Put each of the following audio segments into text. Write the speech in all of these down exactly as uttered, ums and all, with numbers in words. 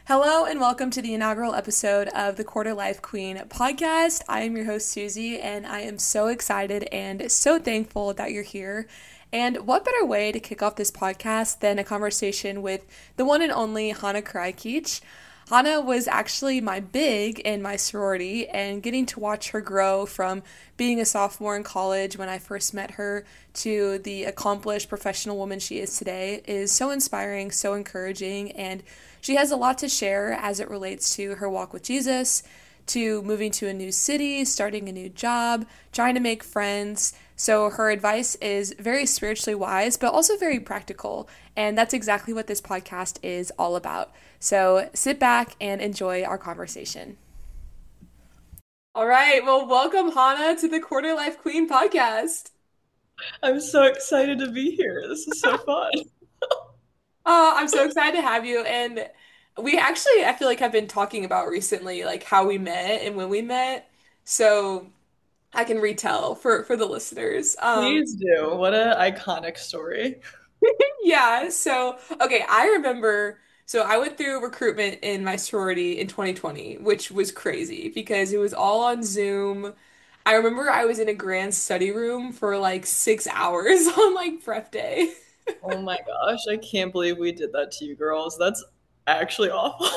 Hello and welcome to the inaugural episode of the Quarter Life Queen podcast. I am your host, Susie, and I am so excited and so thankful that you're here. And what better way to kick off this podcast than a conversation with the one and only Hannah Krajkic. Hannah was actually my big in my sorority, and getting to watch her grow from being a sophomore in college when I first met her to the accomplished professional woman she is today is so inspiring, so encouraging, and she has a lot to share as it relates to her walk with Jesus, to moving to a new city, starting a new job, trying to make friends. So her advice is very spiritually wise, but also very practical. And that's exactly what this podcast is all about. So sit back and enjoy our conversation. All right. Well, welcome, Hannah, to the Quarter Life Queen podcast. I'm so excited to be here. This is so fun. Uh, I'm so excited to have you. And we actually, I feel like, have been talking about recently, like how we met and when we met. So I can retell for for the listeners. Um, Please do. What an iconic story. yeah. So okay, I remember. So I went through recruitment in my sorority in twenty twenty, which was crazy because it was all on Zoom. I remember I was in a grand study room for like six hours on like prep day. Oh my gosh, I can't believe we did that to you girls. That's actually awful.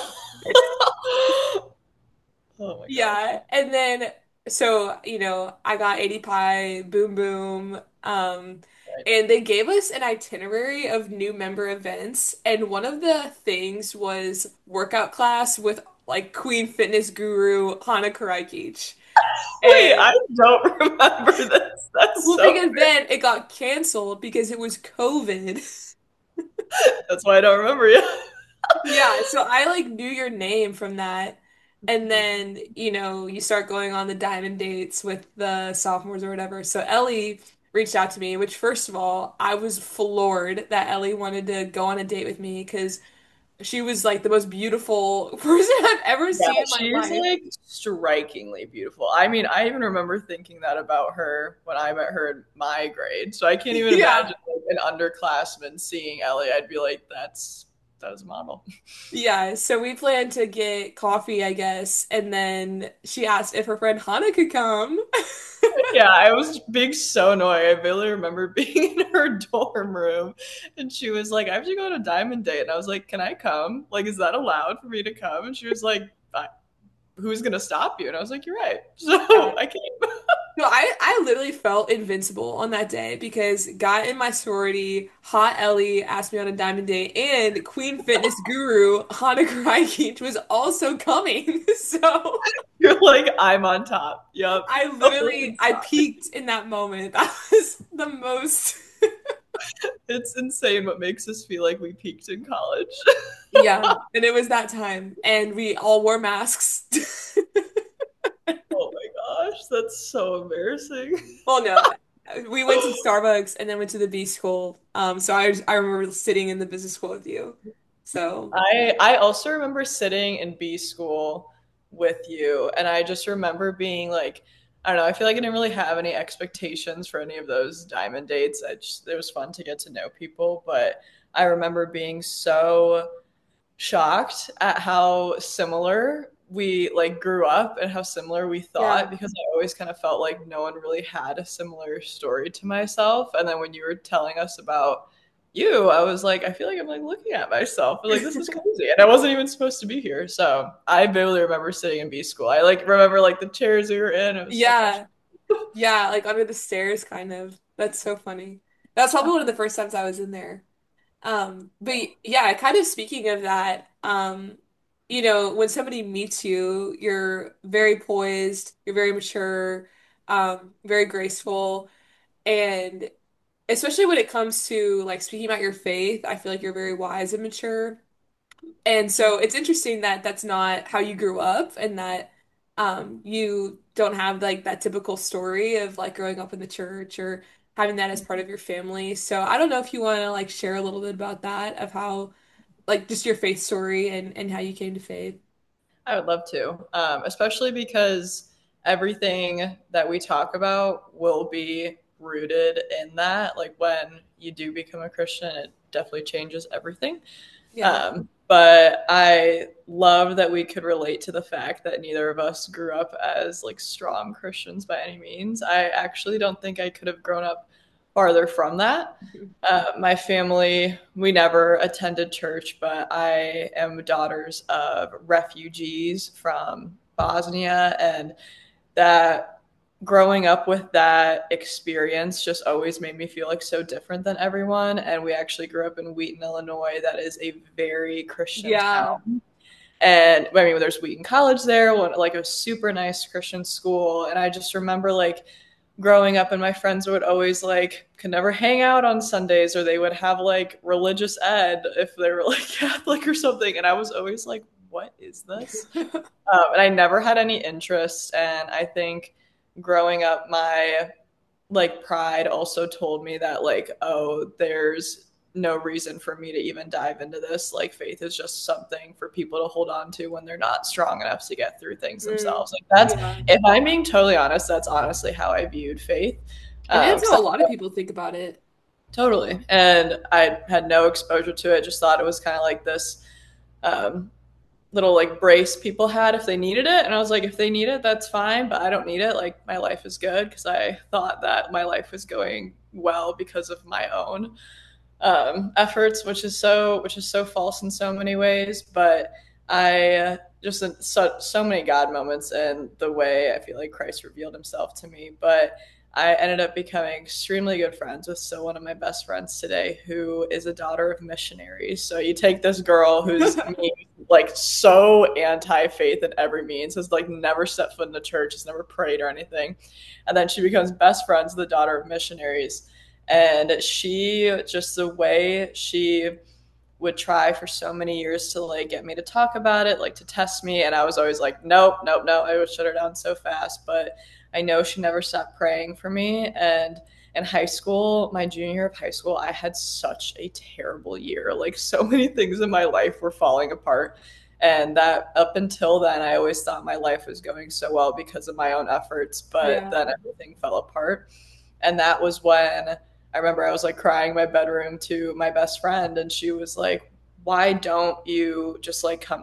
Oh my gosh. Yeah, and then so you know I got eighty Pi, Boom Boom, um, Right. and they gave us an itinerary of new member events, and one of the things was workout class with like Queen Fitness Guru Hana Karaikic. Wait, I And don't remember this. That's well, so because then it got canceled because it was COVID. that's why I don't remember you. Yeah, so I like knew your name from that. And then, you know, you start going on the diamond dates with the sophomores or whatever. So Ellie reached out to me, which first of all, I was floored that Ellie wanted to go on a date with me because she was like the most beautiful person I've ever Yeah, seen in my she's life. like strikingly beautiful. I mean, I even remember thinking that about her when I met her in my grade. So I can't even Yeah. imagine like an underclassman seeing Ellie. I'd be like, that's that is a model. Yeah, so we planned to get coffee, I guess, and then she asked if her friend Hannah could come. Yeah, I was being so annoying. I barely remember being in her dorm room and she was like, I have to go on a diamond date. And I was like, can I come? Like, is that allowed for me to come? And she was like, who's going to stop you? And I was like, you're right. Yeah. So I came. No, I, I literally felt invincible on that day because guy in my sorority, Hot Ellie, asked me on a diamond date, and Queen Fitness Guru, Hana Karaikic, was also coming. So You're like, I'm on top. Yep. I Totally literally, I inside. peaked in that moment. That was the most. It's insane what makes us feel like we peaked in college. Yeah, and it was that time, and we all wore masks. Oh my gosh, that's so embarrassing. Well, no, we went to Starbucks and then went to the B school. Um, so I I remember sitting in the business school with you. So I I also remember sitting in B school with you, and I just remember being like, I don't know, I feel like I didn't really have any expectations for any of those diamond dates. I just it was fun to get to know people, but I remember being so shocked at how similar we like grew up and how similar we thought yeah. because I always kind of felt like no one really had a similar story to myself. And then when you were telling us about you, I was like, I feel like I'm like looking at myself. Like this is crazy. And I wasn't even supposed to be here. So I barely remember sitting in B school. I like remember like the chairs we were in. It was so Yeah. frustrating. Yeah, like under the stairs, kind of. That's so funny. That's probably one of the first times I was in there. Um, but yeah, kind of speaking of that, um, you know, when somebody meets you, you're very poised, you're very mature, um, very graceful, and especially when it comes to like speaking about your faith, I feel like you're very wise and mature. And so it's interesting that that's not how you grew up and that um, you don't have like that typical story of like growing up in the church or having that as part of your family. So I don't know if you want to like share a little bit about that of how like just your faith story and and how you came to faith. I would love to, um, especially because everything that we talk about will be rooted in that. Like when you do become a Christian, it definitely changes everything. Yeah. Um, But I love that we could relate to the fact that neither of us grew up as like strong Christians by any means. I actually don't think I could have grown up farther from that. Uh, my family, we never attended church, but I am daughters of refugees from Bosnia, and that growing up with that experience just always made me feel like so different than everyone. And we actually grew up in Wheaton, Illinois. That is a very Christian Yeah. town. And I mean, there's Wheaton College there, like a super nice Christian school. And I just remember like growing up, and my friends would always like could never hang out on Sundays, or they would have like religious ed if they were like Catholic or something. And I was always like, what is this? Um, and I never had any interest. And I think growing up, my like pride also told me that like, oh, there's no reason for me to even dive into this. Like faith is just something for people to hold on to when they're not strong enough to get through things Mm, themselves. Like that's, yeah. if I'm being totally honest, that's honestly how I viewed faith. And Um, that's 'cause how a I- lot of people think about it. Totally. And I had no exposure to it, just thought it was kind of like this um, little like brace people had if they needed it. And I was like, if they need it, that's fine, but I don't need it. Like my life is good, because I thought that my life was going well because of my own um, efforts, which is so which is so false in so many ways. But I uh, just so so many God moments and the way I feel like Christ revealed Himself to me. But I ended up becoming extremely good friends with still one of my best friends today, who is a daughter of missionaries. So you take this girl who's me, like so anti-faith in every means, has like never stepped foot in the church, has never prayed or anything, and then she becomes best friends with the daughter of missionaries. And she, just the way she would try for so many years to like get me to talk about it, like to test me, and I was always like, nope, nope, nope. I would shut her down so fast. But I know she never stopped praying for me. And in high school, my junior year of high school, I had such a terrible year. Like so many things in my life were falling apart. And that up until then, I always thought my life was going so well because of my own efforts, but Yeah. then everything fell apart. And that was when I remember I was like crying in my bedroom to my best friend, and she was like, why don't you just like come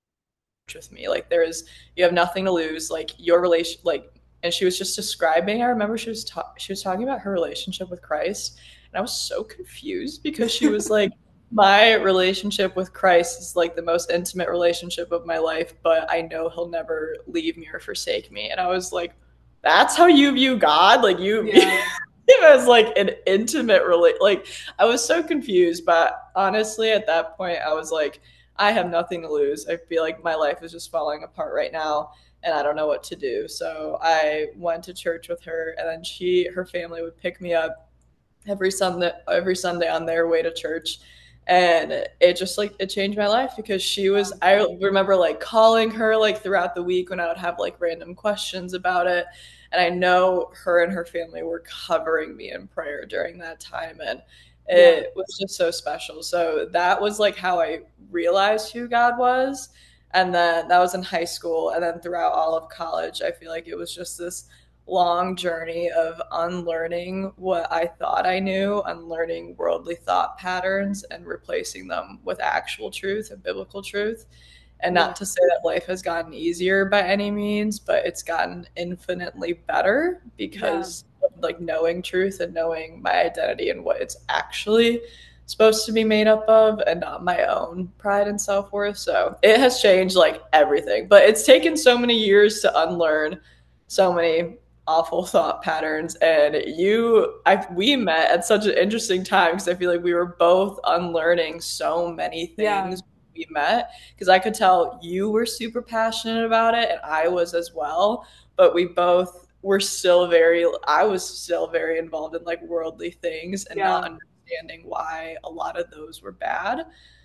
with me? Like there is, you have nothing to lose. Like your relation, like, and she was just describing, I remember she was ta- she was talking about her relationship with Christ, and I was so confused because she was like, my relationship with Christ is like the most intimate relationship of my life, but I know He'll never leave me or forsake me. And I was like, that's how you view God? Like you Yeah. it was like an intimate relate. Like I was so confused, but honestly, at that point, I was like, I have nothing to lose. I feel like my life is just falling apart right now, and I don't know what to do. So I went to church with her, and then she, her family would pick me up every Sunday, every Sunday on their way to church. And it just like it changed my life, because she was, I remember like calling her like throughout the week when I would have like random questions about it. And I know her and her family were covering me in prayer during that time. And Yeah. it was just so special. So that was like how I realized who God was. And then that was in high school. And then throughout all of college, I feel like it was just this long journey of unlearning what I thought I knew, unlearning worldly thought patterns, and replacing them with actual truth and biblical truth. And Yeah. not to say that life has gotten easier by any means, but it's gotten infinitely better because of like knowing truth and knowing my identity and what it's actually supposed to be made up of, and not my own pride and self-worth. So it has changed like everything, but it's taken so many years to unlearn so many awful thought patterns. And you I we met at such an interesting time, because I feel like we were both unlearning so many things. Yeah. We met, because I could tell you were super passionate about it, and I was as well, but we both were still very I was still very involved in like worldly things, and Yeah. not understanding why a lot of those were bad.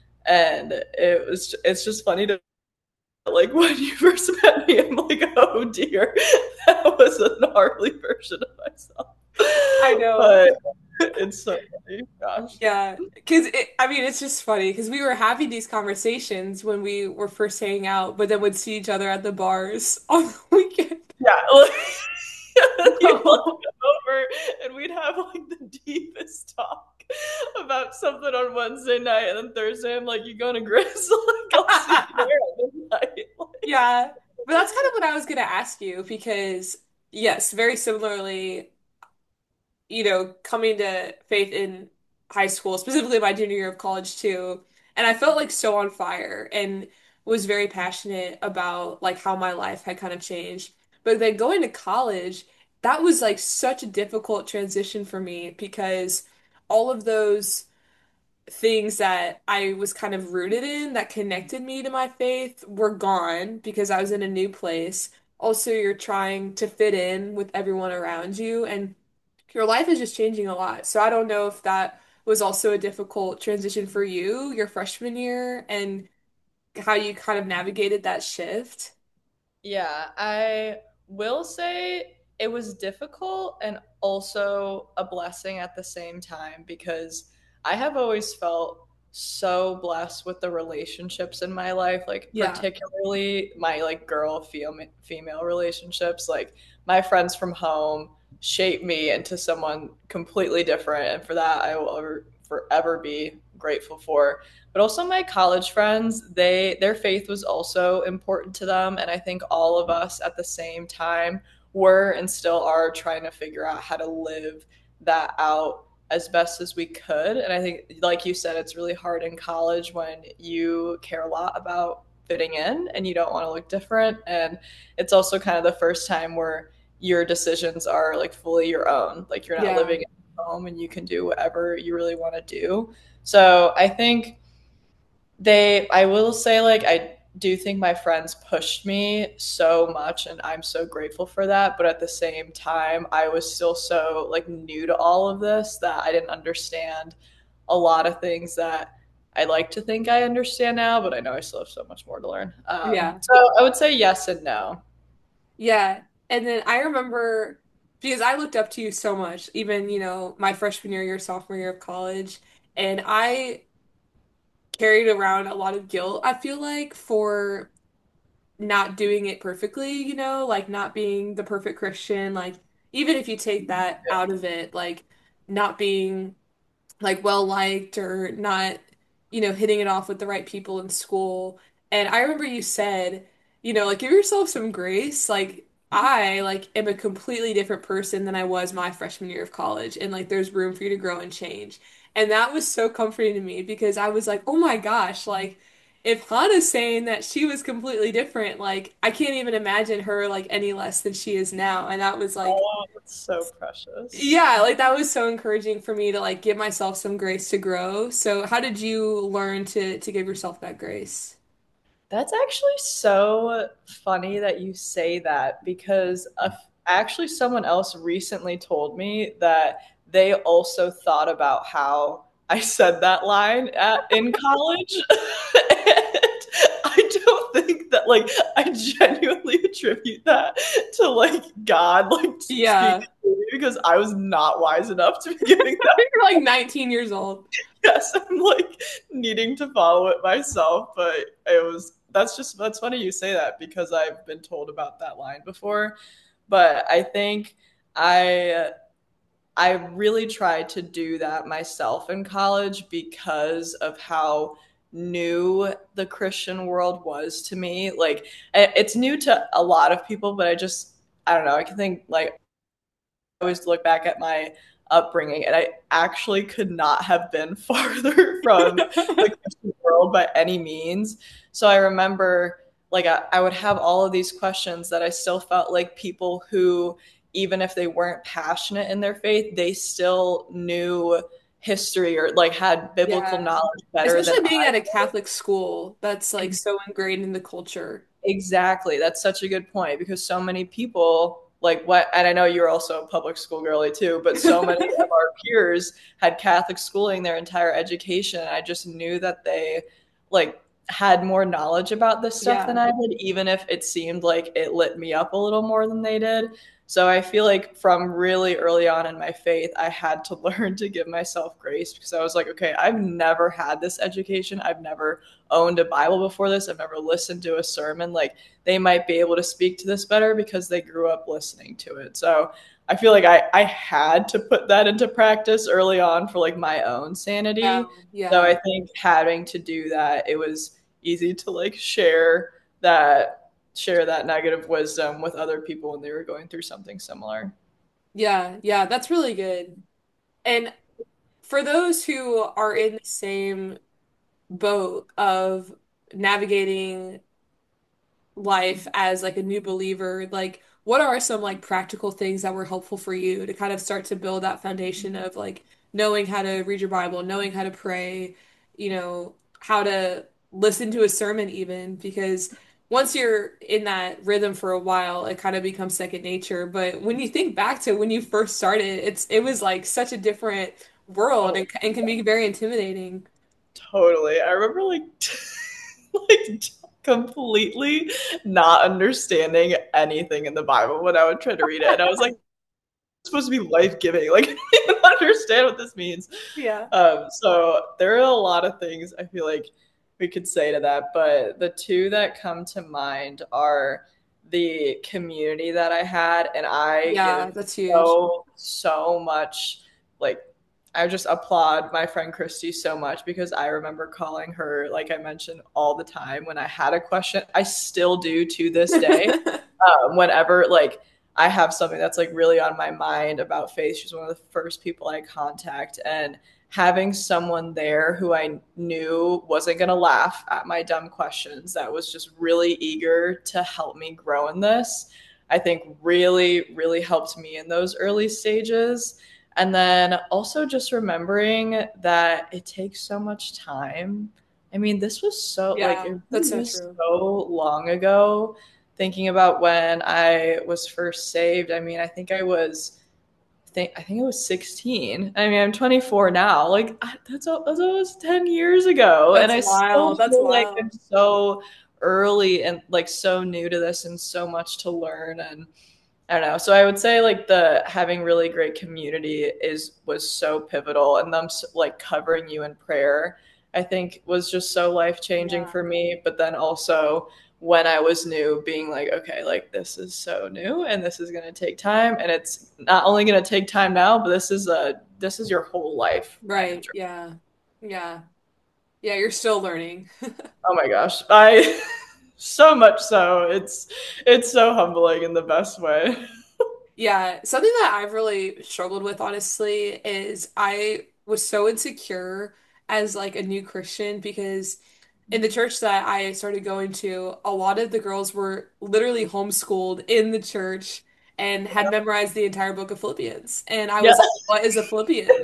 And it was it's just funny to, like, when you first met me, I'm like, oh dear, that was a gnarly version of myself. I know. But it's so funny. Gosh. Yeah, because I mean, it's just funny because we were having these conversations when we were first hanging out, but then would see each other at the bars on the weekend. Yeah. Like, you'd like come over and we'd have like the deepest talk. about something on Wednesday night, and then Thursday I'm like, you going to Grizzle? Like, I'll see you there at midnight. Yeah. But that's kind of what I was going to ask you because, yes, very similarly, you know, coming to faith in high school, specifically my junior year of college too. And I felt like so on fire and was very passionate about like how my life had kind of changed. But then going to college, that was like such a difficult transition for me because all of those things that I was kind of rooted in that connected me to my faith were gone because I was in a new place. Also, you're trying to fit in with everyone around you, and your life is just changing a lot. So I don't know if that was also a difficult transition for you, your freshman year, and how you kind of navigated that shift. Yeah, I will say it was difficult and also a blessing at the same time because I have always felt so blessed with the relationships in my life, like Yeah. particularly my like girl female female relationships, like my friends from home shaped me into someone completely different, and for that I will ever, forever be grateful for. But also my college friends, they their faith was also important to them, and I think all of us at the same time were and still are trying to figure out how to live that out as best as we could. And I think, like you said, it's really hard in college when you care a lot about fitting in and you don't want to look different, and it's also kind of the first time where your decisions are like fully your own, like you're not Yeah. living at home and you can do whatever you really want to do. So I think they I will say, like, I do think my friends pushed me so much and I'm so grateful for that, but at the same time I was still so like new to all of this that I didn't understand a lot of things that I like to think I understand now, but I know I still have so much more to learn. Um, Yeah. so I would say yes and no. Yeah. And then I remember because I looked up to you so much, even, you know, my freshman year, your sophomore year of college, and I carried around a lot of guilt, I feel like, for not doing it perfectly, you know, like not being the perfect Christian, like even if you take that out of it, like not being like well liked or not, you know, hitting it off with the right people in school. And I remember you said, you know, like give yourself some grace. Like I like am a completely different person than I was my freshman year of college, and like there's room for you to grow and change. And that was so comforting to me because I was like, oh my gosh, like if Hannah's saying that she was completely different, like I can't even imagine her like any less than she is now. And that was like Oh, that's so precious. yeah, like that was so encouraging for me to like give myself some grace to grow. So how did you learn to to give yourself that grace? That's actually so funny that you say that because a, actually someone else recently told me that they also thought about how I said that line at, in college. And I don't think that, like, I genuinely attribute that to like God like Yeah. speaking to me because I was not wise enough to be giving that. You're like nineteen years old. Yes, I'm like needing to follow it myself, but it was that's just that's funny you say that because I've been told about that line before. But I think I I really tried to do that myself in college because of how new the Christian world was to me. Like it's new to a lot of people, but I just I don't know. I can think like I always look back at my upbringing, and I actually could not have been farther from the Christian world by any means. So I remember like I, I would have all of these questions that I still felt like people who, even if they weren't passionate in their faith, they still knew history or like had biblical Yeah. knowledge better than Especially being I at a did. Catholic school, that's like so ingrained in the culture. Exactly. That's such a good point because so many people like what and I know you're also a public school girly too, but so many of our peers had Catholic schooling their entire education. And I just knew that they like had more knowledge about this stuff than Yeah. I did, even if it seemed like it lit me up a little more than they did. So I feel like from really early on in my faith, I had to learn to give myself grace because I was like, okay, I've never had this education. I've never owned a Bible before this. I've never listened to a sermon. Like they might be able to speak to this better because they grew up listening to it. So I feel like I, I had to put that into practice early on for like my own Yeah, sanity. So yeah. I think having to do that, it was easy to like share that share that negative wisdom with other people when they were going through something similar. Yeah, yeah, that's really good. And for those who are in the same boat of navigating life as like a new believer, like what are some like practical things that were helpful for you to kind of start to build that foundation of like knowing how to read your Bible, knowing how to pray, you know, how to listen to a sermon even, because once you're in that rhythm for a while, it kind of becomes second nature. But when you think back to when you first started, it's it was like such a different world Oh, and, and can be very intimidating. totally. I remember like like completely not understanding anything in the Bible when I would try to read it. And I was like, it's supposed to be life giving. Like, I don't even understand what this means. Yeah. Um, so there are a lot of things I feel like we could say to that, but the two that come to mind are the community that I had, and I Yeah, give that's huge. so so much like I just applaud my friend Christy so much because I remember calling her, like I mentioned, all the time when I had a question. I still do to this day. Um, whenever like I have something that's like really on my mind about faith, she's one of the first people I contact. And having someone there who I knew wasn't going to laugh at my dumb questions, that was just really eager to help me grow in this, I think really, really helped me in those early stages. And then also just remembering that it takes so much time. I mean, this was so like Yeah, it that's really so was true. so long ago. Thinking about when I was first saved, I mean, I think I was I think I think I was sixteen. I mean, I'm twenty-four now. Like that's, that's almost ten years ago, and That's I still wild. That's feel like I'm wild. so early and like so new to this and so much to learn. And I don't know. So I would say like the having really great community is was so pivotal, and them like covering you in prayer, I think was just so life changing Yeah. for me. But then also when I was new, being like, okay, like this is so new, and this is gonna take time, and it's not only gonna take time now, but this is a this is your whole life kind of Right. journey. Yeah. Yeah. Yeah, you're still learning. Oh my gosh, I so much so it's it's so humbling in the best way. Yeah, something that I've really struggled with, honestly, is I was so insecure as like a new Christian because in the church that I started going to, a lot of the girls were literally homeschooled in the church and had memorized the entire book of Philippians. And I Yeah, was like, what is a Philippian?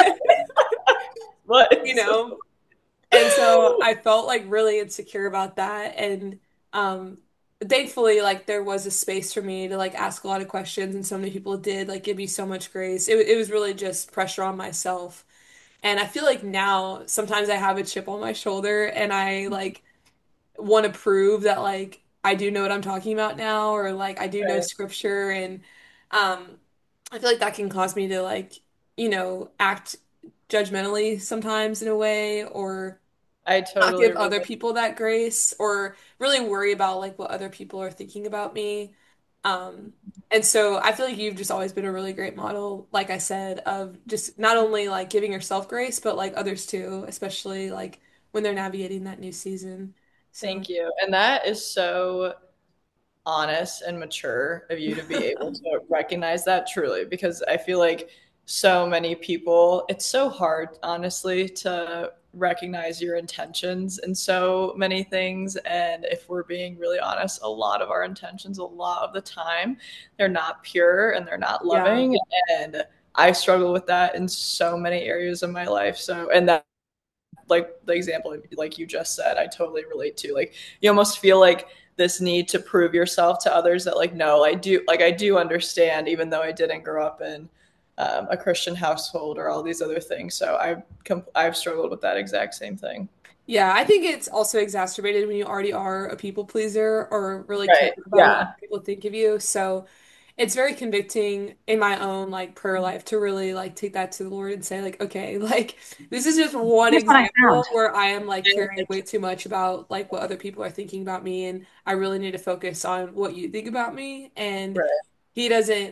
You but know? And so I felt like really insecure about that. And um thankfully like there was a space for me to like ask a lot of questions and so many people did like give me so much grace. It, it was really just pressure on myself. And I feel like now sometimes I have a chip on my shoulder and I like want to prove that like I do know what I'm talking about now or like I do know right. scripture and um I feel like that can cause me to like, you know, act judgmentally sometimes in a way or I not totally give other relate. people that grace or really worry about like what other people are thinking about me. Um, and so I feel like you've just always been a really great model, like I said, of just not only like giving yourself grace, but like others too, especially like when they're navigating that new season. So Thank you. And that is so honest and mature of you to be able to recognize that truly, because I feel like so many people, it's so hard, honestly, to recognize your intentions in so many things. And if we're being really honest, a lot of our intentions, a lot of the time, they're not pure and they're not yeah, loving. And I struggle with that in so many areas of my life. So, and that, like the example like you just said, I totally relate to. Like you almost feel like this need to prove yourself to others that like no, I do like I do understand even though I didn't grow up in um, a Christian household or all these other things. So I've com- I've struggled with that exact same thing. yeah, I think it's also exacerbated when you already are a people pleaser or really care Right. about what Yeah. people think of you. So it's very convicting in my own like prayer life to really like take that to the Lord and say like, okay, like this is just one Here's what I example found. where I am like caring way too much about like what other people are thinking about me, and I really need to focus on what you think about me. And Right. he doesn't like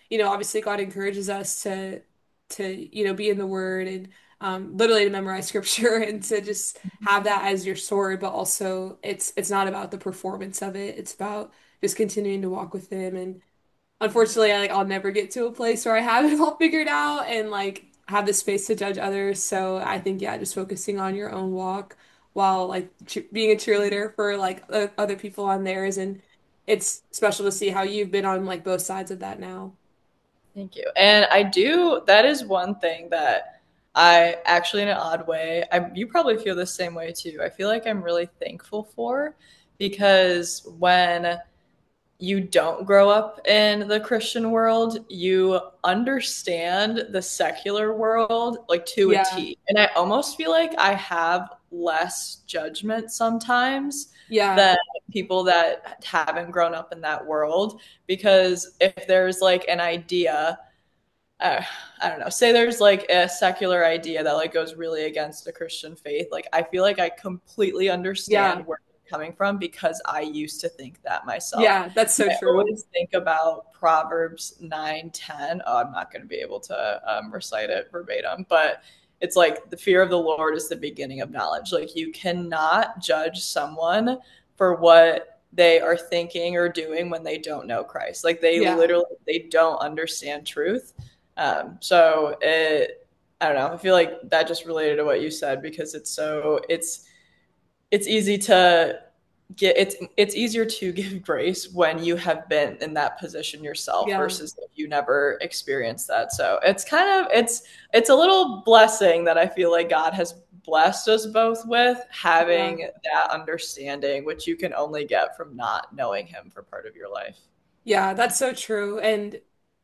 you know, obviously God encourages us to to, you know, be in the word and um literally to memorize scripture and to just have that as your sword, but also it's it's not about the performance of it. It's about just continuing to walk with him. And unfortunately, I like I'll never get to a place where I have it all figured out and like have the space to judge others. So I think yeah, just focusing on your own walk while like ch being a cheerleader for like uh, other people on theirs, and it's special to see how you've been on like both sides of that now. Thank you. And I do, that is one thing that I actually, in an odd way, I, you probably feel the same way too. I feel like I'm really thankful for because when you don't grow up in the Christian world, you understand the secular world like to a Yeah. T. And I almost feel like I have less judgment sometimes Yeah. than people that haven't grown up in that world. Because if there's like an idea, uh, I don't know, say there's like a secular idea that like goes really against the Christian faith, like I feel like I completely Yeah. understand where you're coming from because I used to think that myself. Yeah, that's so I true. always think about Proverbs nine ten. Oh, I'm not going to be able to um, recite it verbatim, but it's like the fear of the Lord is the beginning of knowledge. Like you cannot judge someone for what they are thinking or doing when they don't know Christ. Like they Yeah. literally they don't understand truth. Um, so it, I don't know. I feel like that just related to what you said because it's so it's it's easy to get it's it's easier to give grace when you have been in that position yourself Yeah. versus if you never experienced that. So it's kind of it's it's a little blessing that I feel like God has blessed us both with Yeah. having that understanding, which you can only get from not knowing Him for part of your life. Yeah, that's so true. And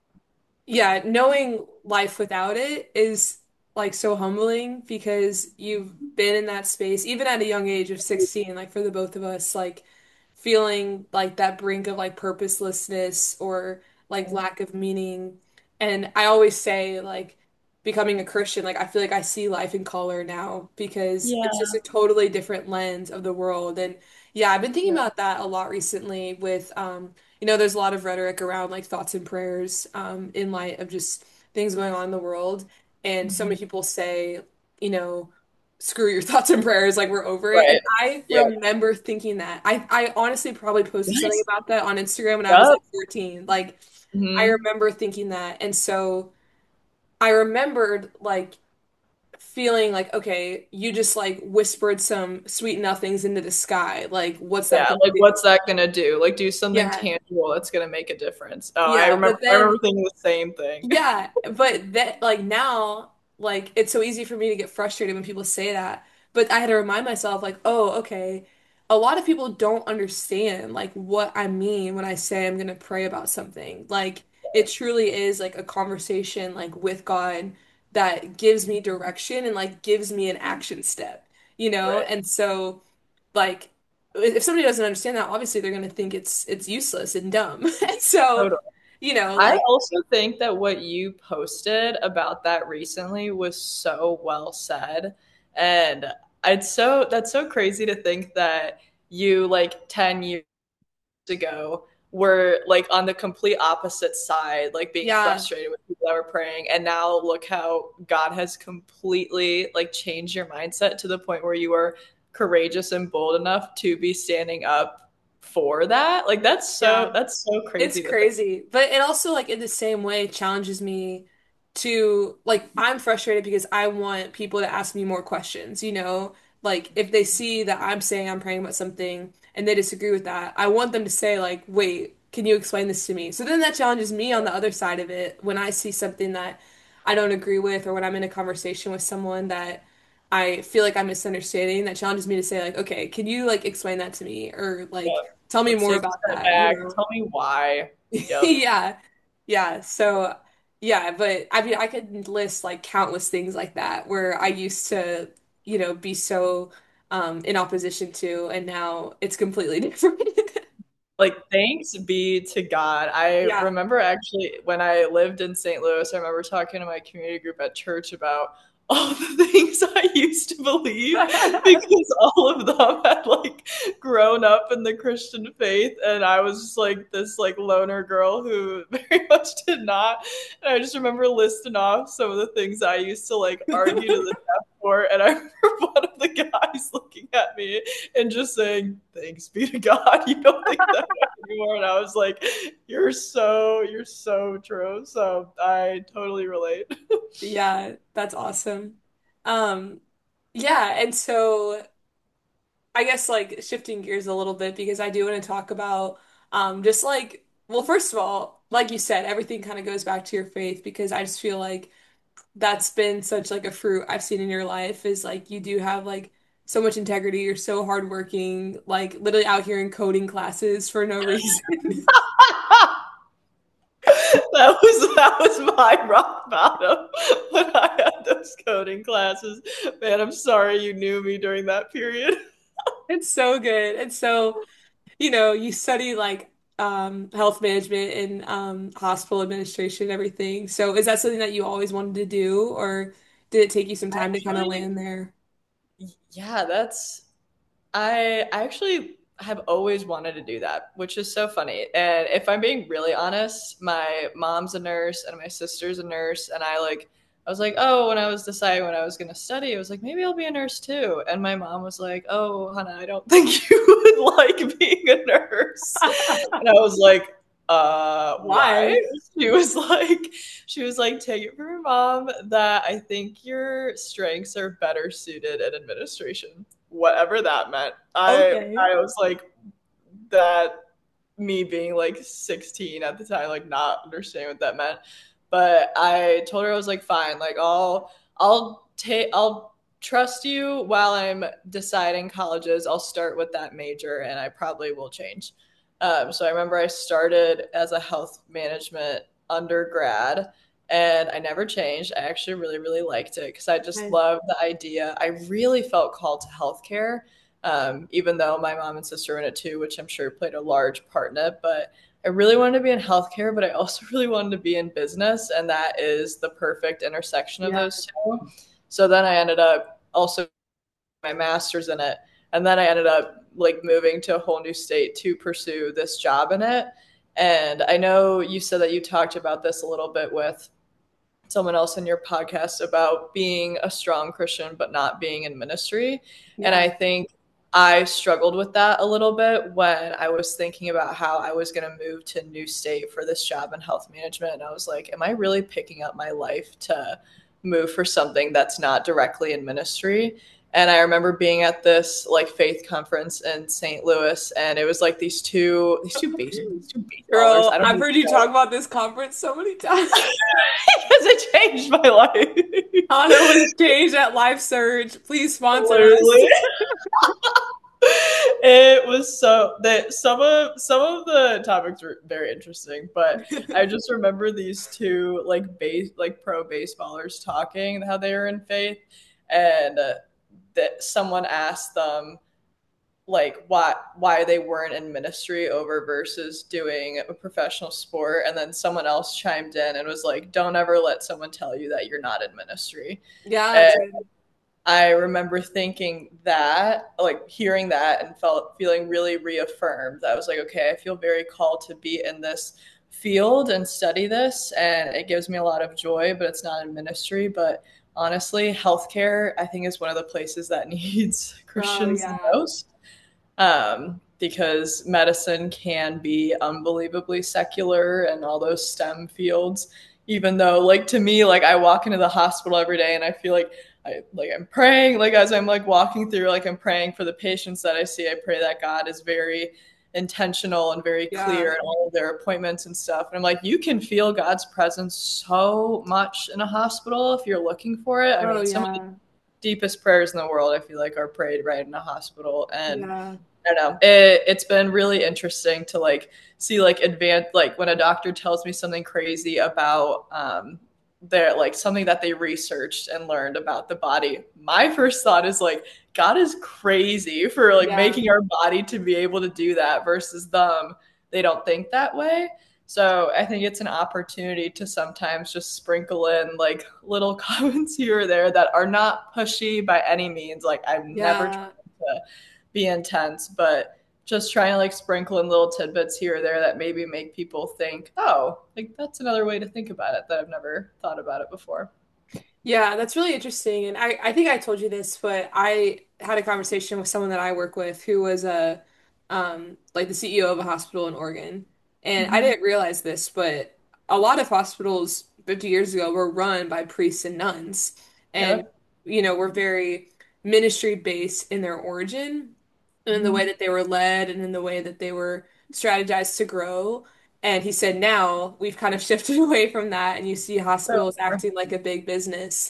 yeah, knowing life without it is like so humbling because you've been in that space, even at a young age of sixteen, like for the both of us, like feeling like that brink of like purposelessness or like lack of meaning. And I always say, like, becoming a Christian, like, I feel like I see life in color now because it's just Yeah. a totally different lens of the world. And yeah, I've been thinking Yeah. about that a lot recently with, um, you know, there's a lot of rhetoric around like thoughts and prayers um, in light of just things going on in the world. And so many Mhm. people say, you know, screw your thoughts and prayers, like we're over it. And Right. I Yeah. remember thinking that. I, I honestly probably posted something Yes. about that on Instagram when I was Yep. like fourteen. Like, I Hmm. remember thinking that. And so I remembered like feeling like, okay, you just like whispered some sweet nothings into the sky. Like, what's that Yeah, gonna like do? what's that gonna do? Like do something Yeah. tangible that's gonna make a difference. Oh, I Yeah. remember But I then remember thinking the same thing. yeah, but that like now, like it's so easy for me to get frustrated when people say that. But I had to remind myself, like, oh, okay, a lot of people don't understand like what I mean when I say I'm gonna pray about something. Like it truly is like a conversation like with God that gives me direction and like gives me an action step, you know? Right. And so like if somebody doesn't understand that, obviously they're gonna think it's it's useless and dumb. And so, Totally. you know, I like also think that what you posted about that recently was so well said. And it's so that's so crazy to think that you like ten years ago were like on the complete opposite side, like being yeah. frustrated with people that were praying. And now look how God has completely like changed your mindset to the point where you are courageous and bold enough to be standing up for that. Like that's so Yeah, that's so it's crazy to think. crazy. But it also like in the same way challenges me to like I'm frustrated because I want people to ask me more questions, you know? Like if they see that I'm saying I'm praying about something and they disagree with that, I want them to say like, "Wait, can you explain this to me?" So then that challenges me on the other side of it when I see something that I don't agree with or when I'm in a conversation with someone that I feel like I'm misunderstanding, that challenges me to say like, "Okay, can you like explain that to me?" Or Yeah. like tell me Let's more take a about step that, you back. know? Tell me why. Yep. Yeah. Yeah. So, yeah, but I mean, I could list like countless things like that where I used to, you know, be so um in opposition to, and now it's completely different. Like thanks be to God. I Yeah. remember actually when I lived in Saint Louis, I remember talking to my community group at church about all the things I used to believe because all of them had like grown up in the Christian faith, and I was just like this like loner girl who very much did not. And I just remember listing off some of the things I used to like argue to the death for, and I remember one of the guys looking at me and just saying, "Thanks be to God, you don't think that anymore." And I was like, "You're so you're so true." So I totally relate. Yeah, that's awesome. Um, yeah, and so I guess like shifting gears a little bit because I do want to talk about um just like well, first of all, like you said, everything kind of goes back to your faith because I just feel like that's been such like a fruit I've seen in your life is like you do have like so much integrity, you're so hardworking, like literally out here in coding classes for no reason. That was that was my rock bottom when I had those coding classes. Man, I'm sorry you knew me during that period. It's so good. And so, you know, you study like um health management and um hospital administration and everything. So is that something that you always wanted to do or did it take you some time to kind of Actually, land there? yeah, that's I I actually have always wanted to do that, which is so funny. And if I'm being really honest, my mom's a nurse and my sister's a nurse, and I like I was like, oh, when I was deciding when I was going to study, I was like, maybe I'll be a nurse too. And my mom was like, oh, Hannah, I don't think you would like being a nurse. And I was like, uh, why? Why? She was like, she was like, take it from your mom that I think your strengths are better suited in administration, whatever that meant. I Okay. I was like that me being like sixteen at the time, like not understanding what that meant. But I told her I was like, fine, like I'll I'll take I'll trust you while I'm deciding colleges. I'll start with that major and I probably will change. Um, so I remember I started as a health management undergrad and I never changed. I actually really, really liked it because I just Okay. loved the idea. I really felt called to healthcare, um, even though my mom and sister were in it too, which I'm sure played a large part in it. But I really wanted to be in healthcare, but I also really wanted to be in business. And that is the perfect intersection of Yeah. those two. So then I ended up also my master's in it. And then I ended up like moving to a whole new state to pursue this job in it. And I know you said that you talked about this a little bit with someone else in your podcast about being a strong Christian but not being in ministry. And Yeah. I think I struggled with that a little bit when I was thinking about how I was going to move to a new state for this job in health management. And I was like, am I really picking up my life to move for something that's not directly in ministry? And I remember being at this like faith conference in Saint Louis, and it was like these two these two base these two baseballers. Girl, I don't I've even heard you know talk about this conference so many times. because it changed my life. Anna was changed at Life Surge. Please sponsor us. Literally. It was so that some of some of the topics were very interesting, but I just remember these two like base like pro baseballers talking how they were in faith, and uh, that someone asked them like why why they weren't in ministry over versus doing a professional sport, and then someone else chimed in and was like, don't ever let someone tell you that you're not in ministry. Yeah, And dude. I remember thinking that, like hearing that and felt feeling really reaffirmed. I was like, okay, I feel very called to be in this field and study this, and it gives me a lot of joy, but it's not in ministry. But honestly, healthcare, I think, is one of the places that needs Oh, Christians the yeah. most, um, because medicine can be unbelievably secular and all those STEM fields. Even though, like to me, like I walk into the hospital every day and I feel like I like I'm praying, like as I'm like walking through, like I'm praying for the patients that I see. I pray that God is very intentional and very Yeah. clear in all of their appointments and stuff. And I'm like, you can feel God's presence so much in a hospital if you're looking for it. I Oh, mean, some of the yeah. deepest prayers in the world, I feel like, are prayed right in a hospital. And Yeah. I don't know. It, it's been really interesting to like see like advance like when a doctor tells me something crazy about um their like something that they researched and learned about the body. My first thought is like God is crazy for like Yeah. making our body to be able to do that versus them. They don't think that way. So I think it's an opportunity to sometimes just sprinkle in like little comments here or there that are not pushy by any means. Like I'm never trying Yeah. to be intense, but just trying to like sprinkle in little tidbits here or there that maybe make people think, oh, like that's another way to think about it that I've never thought about it before. Yeah, that's really interesting. And I, I think I told you this, but I had a conversation with someone that I work with who was a um like the C E O of a hospital in Oregon. And I Mm-hmm. didn't realize this, but a lot of hospitals fifty years ago were run by priests and nuns. And Yep. you know, were very ministry based in their origin and in the Mm-hmm. way that they were led and in the way that they were strategized to grow. And he said now we've kind of shifted away from that, and you see So, hospitals acting like a big business,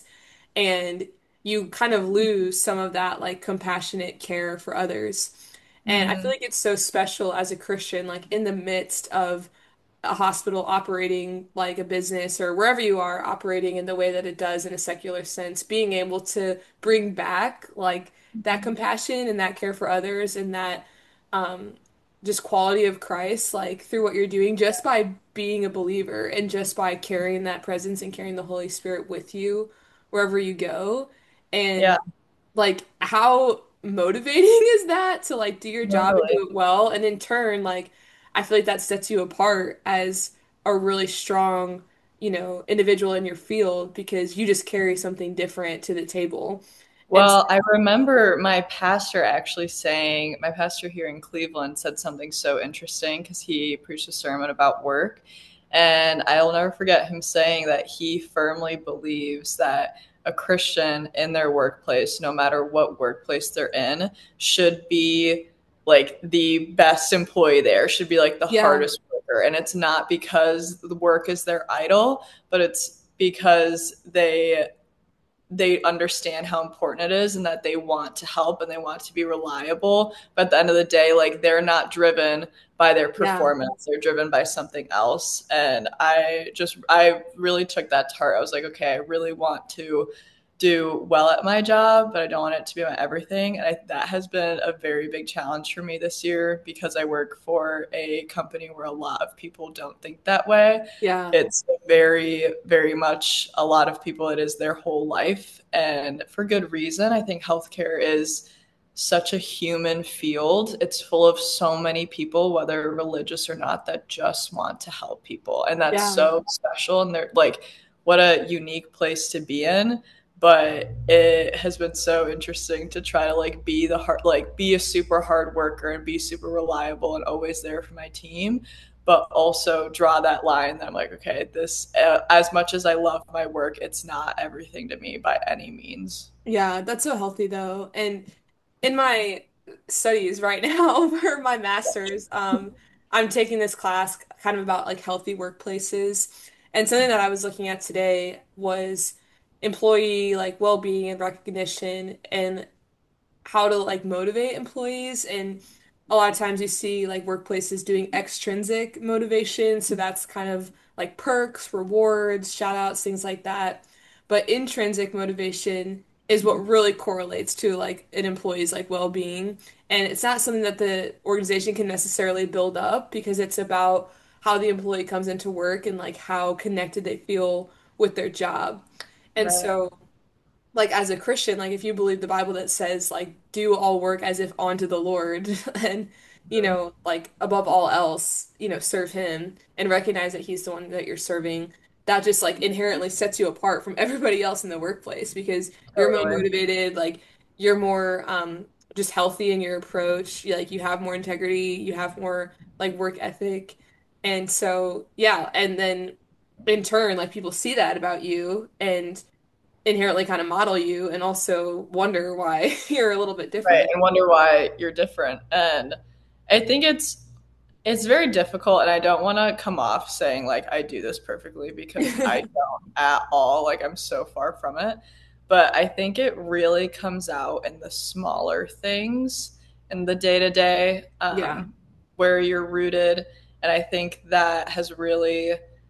and you kind of lose some of that like compassionate care for others. And I feel mm, like it's so special as a Christian, like in the midst of a hospital operating like a business or wherever you are operating in the way that it does in a secular sense, being able to bring back like that compassion and that care for others and that um, just quality of Christ, like through what you're doing, just by being a believer and just by carrying that presence and carrying the Holy Spirit with you wherever you go. yeah, And like how motivating is that to like do your job and totally. do it well, and in turn like I feel like that sets you apart as a really strong, you know, individual in your field because you just carry something different to the table. And Well, I remember my pastor actually saying, my pastor here in Cleveland said something so interesting because he preached a sermon about work. And I'll never forget him saying that he firmly believes that a Christian in their workplace, no matter what workplace they're in, should be like the best employee there, should be like the yeah, hardest worker. And it's not because the work is their idol, but it's because they they understand how important it is and that they want to help and they want to be reliable. But at the end of the day, like they're not driven by their yeah. performance. They're driven by something else. And I just, I really took that to heart. I was like, okay, I really want to do well at my job, but I don't want it to be my everything. And I, that has been a very big challenge for me this year because I work for a company where a lot of people don't think that way. Yeah. It's very, very much a lot of people, it is their whole life. And for good reason. I think healthcare is such a human field. It's full of so many people, whether religious or not, that just want to help people. And that's Yeah. so special. And they're like, what a unique place to be in. But it has been so interesting to try to like be the hard, like be a super hard worker and be super reliable and always there for my team, but also draw that line that I'm like, okay, this, uh, as much as I love my work, it's not everything to me by any means. Yeah, that's so healthy though. And in my studies right now for my master's, um, I'm taking this class kind of about like healthy workplaces. And something that I was looking at today was employee like well-being and recognition and how to like motivate employees. And a lot of times you see like workplaces doing extrinsic motivation. So that's kind of like perks, rewards, shout outs, things like that. But intrinsic motivation is what really correlates to like an employee's like well-being. And it's not something that the organization can necessarily build up because it's about how the employee comes into work and like how connected they feel with their job. And Right. so like as a Christian, like if you believe the Bible that says like do all work as if unto the Lord and you know like above all else, you know, serve him and recognize that he's the one that you're serving, that just like inherently sets you apart from everybody else in the workplace because you're more Totally. motivated, like you're more um just healthy in your approach, you, like you have more integrity, you have more like work ethic. And so yeah, and then in turn like people see that about you and inherently kind of model you and also wonder why you're a little bit Right. different. And wonder why you're different. And I think it's it's very difficult, and I don't want to come off saying like I do this perfectly because I don't at all. Like I'm so far from it. But I think it really comes out in the smaller things in the day to day Yeah. um where you're rooted. And I think that has really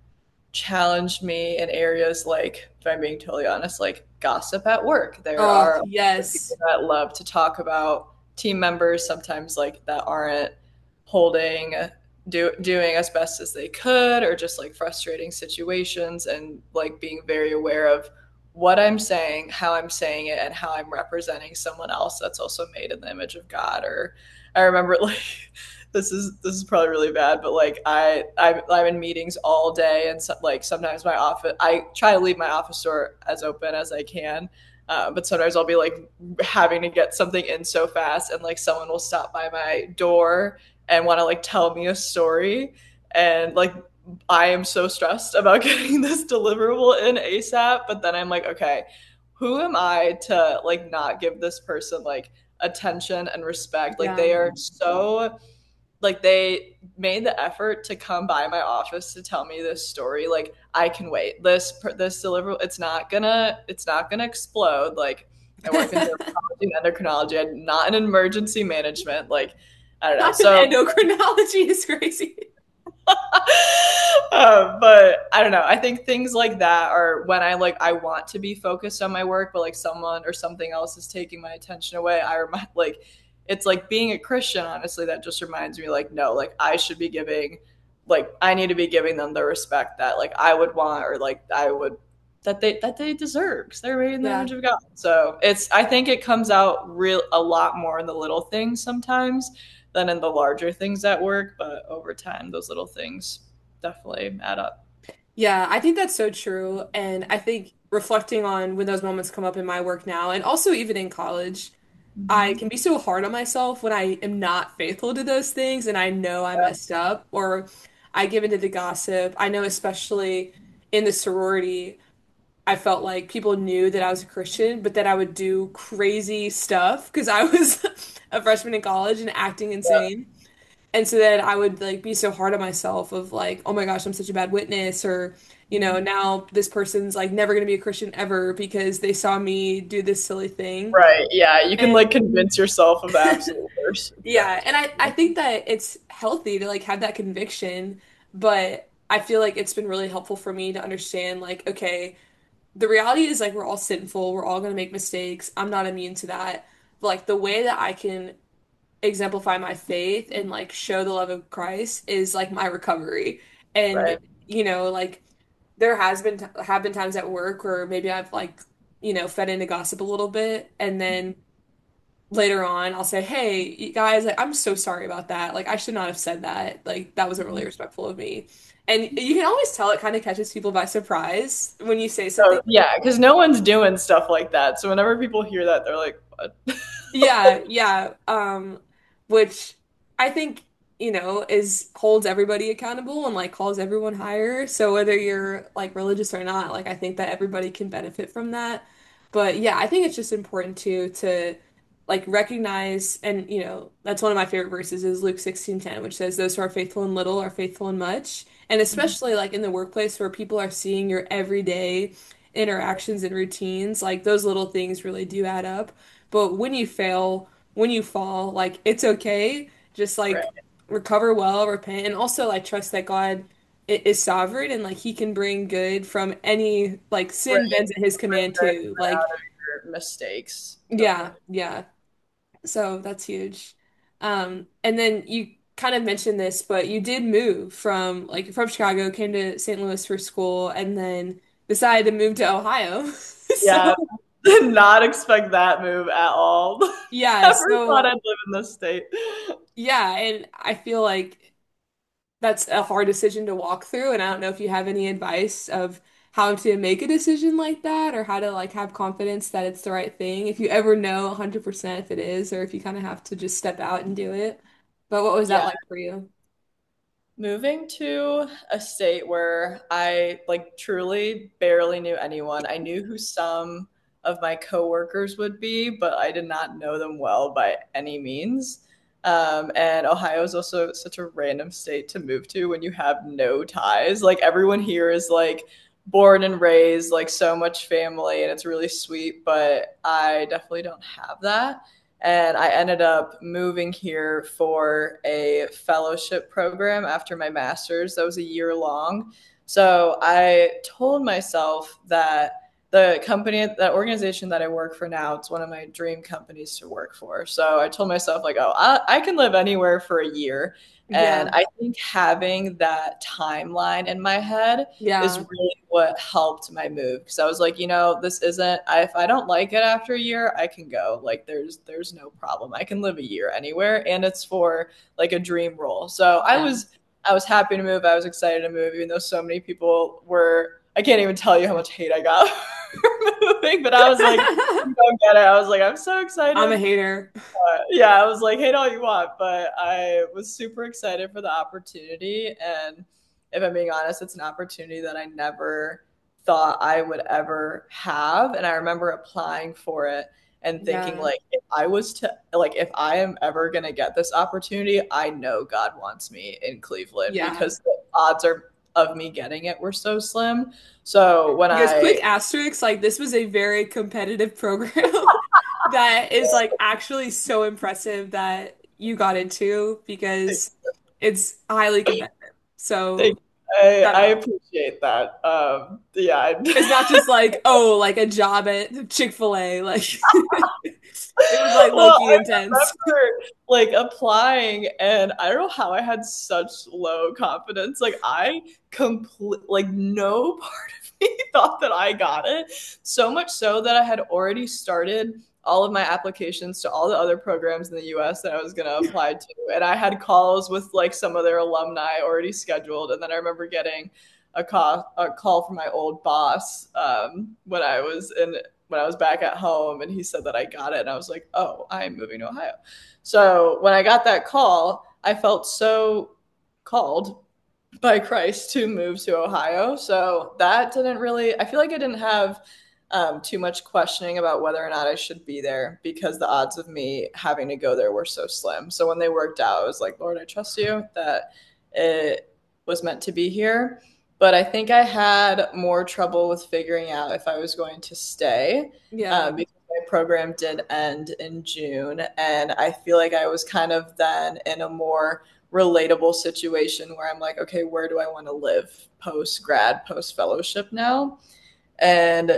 challenged me in areas like, if I'm being totally honest, like gossip at work. There Oh, are people yes. that love to talk about team members sometimes like that aren't holding do, doing as best as they could, or just like frustrating situations, and like being very aware of what I'm saying, how I'm saying it, and how I'm representing someone else that's also made in the image of God. Or I remember like this is this is probably really bad, but like I I'm, I'm in meetings all day, and so, like sometimes my office I try to leave my office door as open as I can. Uh, but sometimes I'll be like having to get something in so fast, and like someone will stop by my door and want to like tell me a story, and like I am so stressed about getting this deliverable in ASAP. But then I'm like, okay, who am I to like not give this person like attention and respect? Like Yeah. they are so like they made the effort to come by my office to tell me this story. Like I can wait. This this deliverable, it's not gonna it's not gonna explode. Like I work in dermatology and endocrinology. I'm not in emergency management. Like I don't know. Not in So endocrinology is crazy. uh, but I don't know. I think things like that are when I like I want to be focused on my work, but like someone or something else is taking my attention away. I remind like it's like being a Christian. Honestly, that just reminds me like no, like I should be giving, like I need to be giving them the respect that like I would want, or like I would that they that they deserve because they're made in the Yeah. image of God. So it's I think it comes out real a lot more in the little things sometimes than in the larger things at work. But over time, those little things definitely add up. Yeah, I think that's so true. And I think reflecting on when those moments come up in my work now, and also even in college, I Mm-hmm. can be so hard on myself when I am not faithful to those things and I know I Yeah. messed up or I give into the gossip. I know, especially in the sorority, I felt like people knew that I was a Christian, but that I would do crazy stuff because I was a freshman in college and acting insane. And so then I would like be so hard on myself of like, oh my gosh, I'm such a bad witness, or you know, now this person's like never gonna be a Christian ever because they saw me do this silly thing. Right. Yeah. You can And like convince yourself of the absolute worst. yeah, and I I think that it's healthy to like have that conviction, but I feel like it's been really helpful for me to understand like, okay, the reality is like we're all sinful, we're all gonna make mistakes. I'm not immune to that. But like the way that I can exemplify my faith and like show the love of Christ is like my recovery. And Right. you know, like there has been have been times at work where maybe I've like, you know, fed into gossip a little bit and then later on I'll say, "Hey, you guys, like I'm so sorry about that. Like I should not have said that. Like that wasn't really respectful of me." And you can always tell it kind of catches people by surprise when you say something. So yeah, because no one's doing stuff like that. So whenever people hear that, they're like, "What?" Yeah, yeah. Um, which I think, you know, is holds everybody accountable and like calls everyone higher. So whether you're like religious or not, like I think that everybody can benefit from that. But yeah, I think it's just important too to like recognize and you know, that's one of my favorite verses is Luke sixteen ten, which says those who are faithful in little are faithful in much. And especially like in the workplace where people are seeing your everyday interactions and routines, like those little things really do add up. But when you fail, when you fall, like it's okay. Just Right. like recover well, repent, and also like trust that God i- is sovereign and like he can bring good from any like Right. sin bends at his Bring command good too. out Like of your mistakes. yeah, Totally. yeah. So that's huge. Um, and then you kind of mentioned this, but you did move from like from Chicago, came to Saint Louis for school, and then decided to move to Ohio. Yeah. So Did not expect that move at all. yeah, Never thought so I'd live in this state. yeah, and I feel like that's a hard decision to walk through, and I don't know if you have any advice of how to make a decision like that or how to like have confidence that it's the right thing. If you ever know one hundred percent if it is, or if you kind of have to just step out and do it. But what was that Yeah. like for you? Moving to a state where I like truly barely knew anyone. I knew who some of my coworkers would be, but I did not know them well by any means. Um, and Ohio is also such a random state to move to when you have no ties. Like everyone here is like born and raised, like so much family, and it's really sweet, but I definitely don't have that. And I ended up moving here for a fellowship program after my master's that was a year long. So I told myself that the company, that organization that I work for now, it's one of my dream companies to work for. So I told myself, like, oh, I, I can live anywhere for a year. And Yeah. I think having that timeline in my head is Yeah. really what helped my move. Because I was like, you know, this isn't, I, if I don't like it after a year, I can go. Like, there's there's no problem. I can live a year anywhere, and it's for like a dream role. So I Yeah. was I was happy to move. I was excited to move, even though so many people were. I can't even tell you how much hate I got for moving, but I was like, you don't get it. I was like, I'm so I'm a excited. hater. Uh, yeah, I was like, hate all you want, but I was super excited for the opportunity. And if I'm being honest, it's an opportunity that I never thought I would ever have. And I remember applying for it and thinking, Yeah. like, if I was to, like, if I am ever going to get this opportunity, I know God wants me in Cleveland Yeah. because the odds are of me getting it were so slim. So when Because quick I, asterisk, like this was a very competitive program that is like actually so impressive that you got into because it's highly competitive. So I, shout I out. appreciate that. Um, yeah. It's not just like, oh, like a job at Chick-fil-A. Like it was like Well, low-key I intense. remember like applying, and I don't know how I had such low confidence. Like I complete like no part of me thought that I got it. So much so that I had already started all of my applications to all the other programs in the U S that I was going to apply to. And I had calls with like some of their alumni already scheduled. And then I remember getting a call, a call from my old boss um, when I was in when I was back at home, and he said that I got it, and I was like, oh, I'm moving to Ohio. So when I got that call, I felt so called by Christ to move to Ohio. So that didn't really, I feel like I didn't have um, too much questioning about whether or not I should be there because the odds of me having to go there were so slim. So when they worked out, I was like, Lord, I trust you that it was meant to be here. But I think I had more trouble with figuring out if I was going to stay Yeah. um, because my program did end in June. And I feel like I was kind of then in a more relatable situation where I'm like, okay, where do I want to live post grad, post fellowship now? And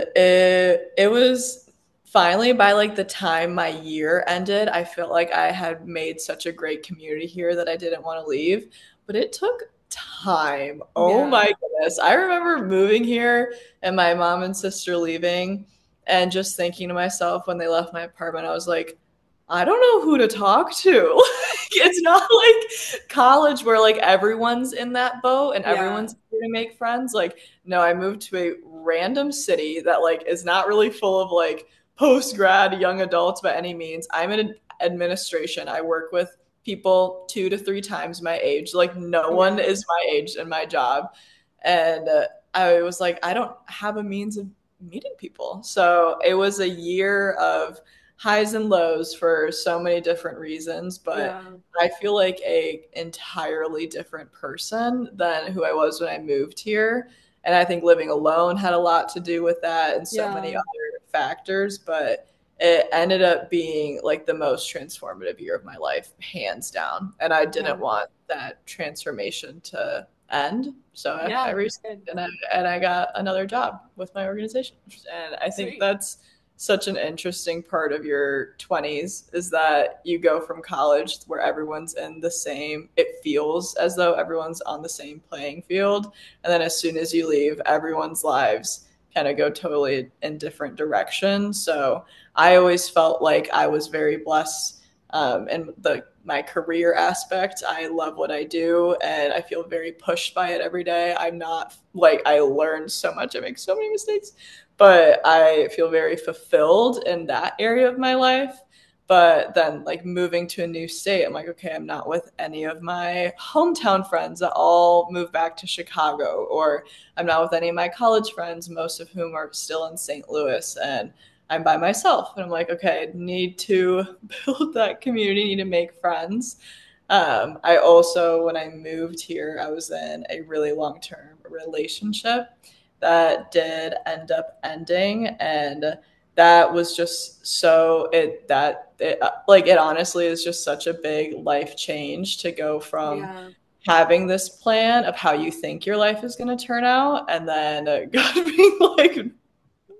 it it was finally by like the time my year ended, I felt like I had made such a great community here that I didn't want to leave. But it took time. Oh Yeah. my goodness. I remember moving here and my mom and sister leaving and just thinking to myself when they left my apartment, I was like, I don't know who to talk to. Like, it's not like college where like everyone's in that boat and Yeah. everyone's here to make friends. Like, no, I moved to a random city that like is not really full of like post grad young adults by any means. I'm in administration. I work with people two to three times my age. Like, no one Yeah. is my age in my job. And uh, I was like, I don't have a means of meeting people. So it was a year of highs and lows for so many different reasons, but Yeah. I feel like a entirely different person than who I was when I moved here. And I think living alone had a lot to do with that and so many Yeah. other factors, but it ended up being like the most transformative year of my life, hands down. And I Yeah. didn't want that transformation to end. So I, I Yeah. resigned and I, and I got another job with my organization. And I think Sweet. that's such an interesting part of your twenties is that you go from college where everyone's in the same, it feels as though everyone's on the same playing field. And then as soon as you leave, everyone's lives kind of go totally in different directions. So I always felt like I was very blessed um, in the my career aspect. I love what I do and I feel very pushed by it every day. I'm not like I learned so much. I make so many mistakes, but I feel very fulfilled in that area of my life. But then, like moving to a new state, I'm like, okay, I'm not with any of my hometown friends that all moved back to Chicago, or I'm not with any of my college friends, most of whom are still in Saint Louis, and I'm by myself. And I'm like, okay, I need to build that community, need to make friends. Um, I also, when I moved here, I was in a really long term relationship that did end up ending. And that was just so, it, that, it, like, it honestly is just such a big life change to go from Yeah. having this plan of how you think your life is going to turn out and then uh, God being like,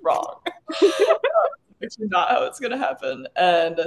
wrong. It's not how it's gonna happen. And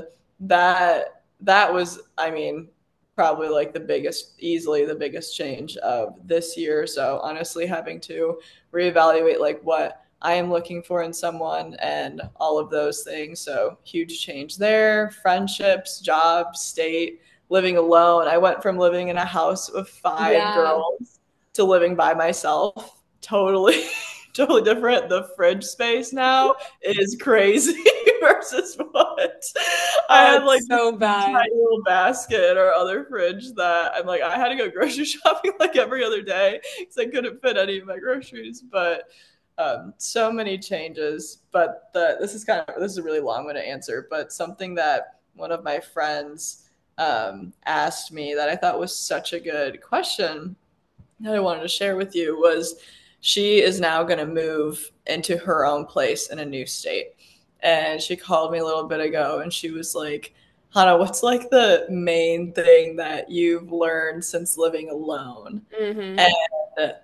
that that was, I mean, probably like the biggest, easily the biggest change of this year. So honestly, having to reevaluate like what I am looking for in someone and all of those things. So huge change there. Friendships, jobs, state, living alone. I went from living in a house of five Yeah. girls to living by myself. Totally, totally different. The fridge space now is crazy versus what I Oh, had like it's this so bad. tiny little basket or other fridge that I'm like, I had to go grocery shopping like every other day because I couldn't fit any of my groceries. But um, so many changes. But the this is kind of this is a really long one to answer. But something that one of my friends um, asked me that I thought was such a good question that I wanted to share with you was she is now going to move into her own place in a new state. And she called me a little bit ago and she was like, Hannah, what's like the main thing that you've learned since living alone? Mm-hmm. And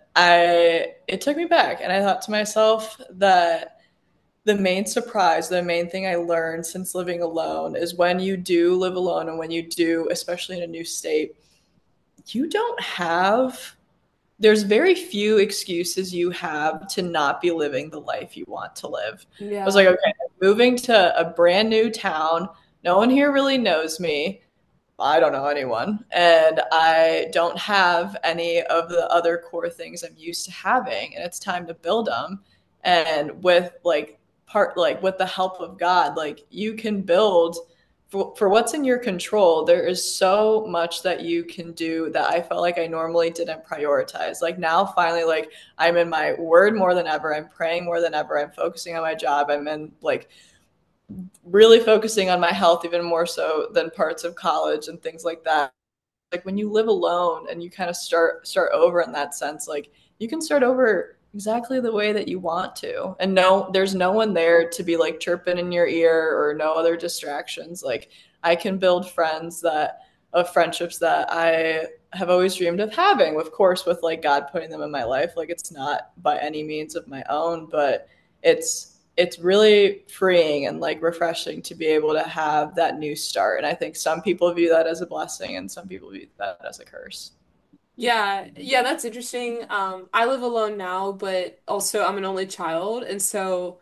I, it took me back. And I thought to myself that the main surprise, the main thing I learned since living alone is when you do live alone and when you do, especially in a new state, you don't have there's very few excuses you have to not be living the life you want to live. I was Yeah. like, okay, I'm moving to a brand new town. No one here really knows me. I don't know anyone. And I don't have any of the other core things I'm used to having. And it's time to build them. And with like part, like with the help of God, like you can build for, for what's in your control. There is so much that you can do that I felt like I normally didn't prioritize. Like now, finally, like I'm in my word more than ever. I'm praying more than ever. I'm focusing on my job. I'm in like really focusing on my health even more so than parts of college and things like that. Like when you live alone and you kind of start start over in that sense, like you can start over exactly the way that you want to. And no, there's no one there to be like chirping in your ear or no other distractions. Like I can build friends that of friendships that I have always dreamed of having, of course, with like God putting them in my life. Like it's not by any means of my own, but it's it's really freeing and like refreshing to be able to have that new start. And I think some people view that as a blessing and some people view that as a curse. Yeah, yeah, that's interesting. Um, I live alone now, but also I'm an only child, and so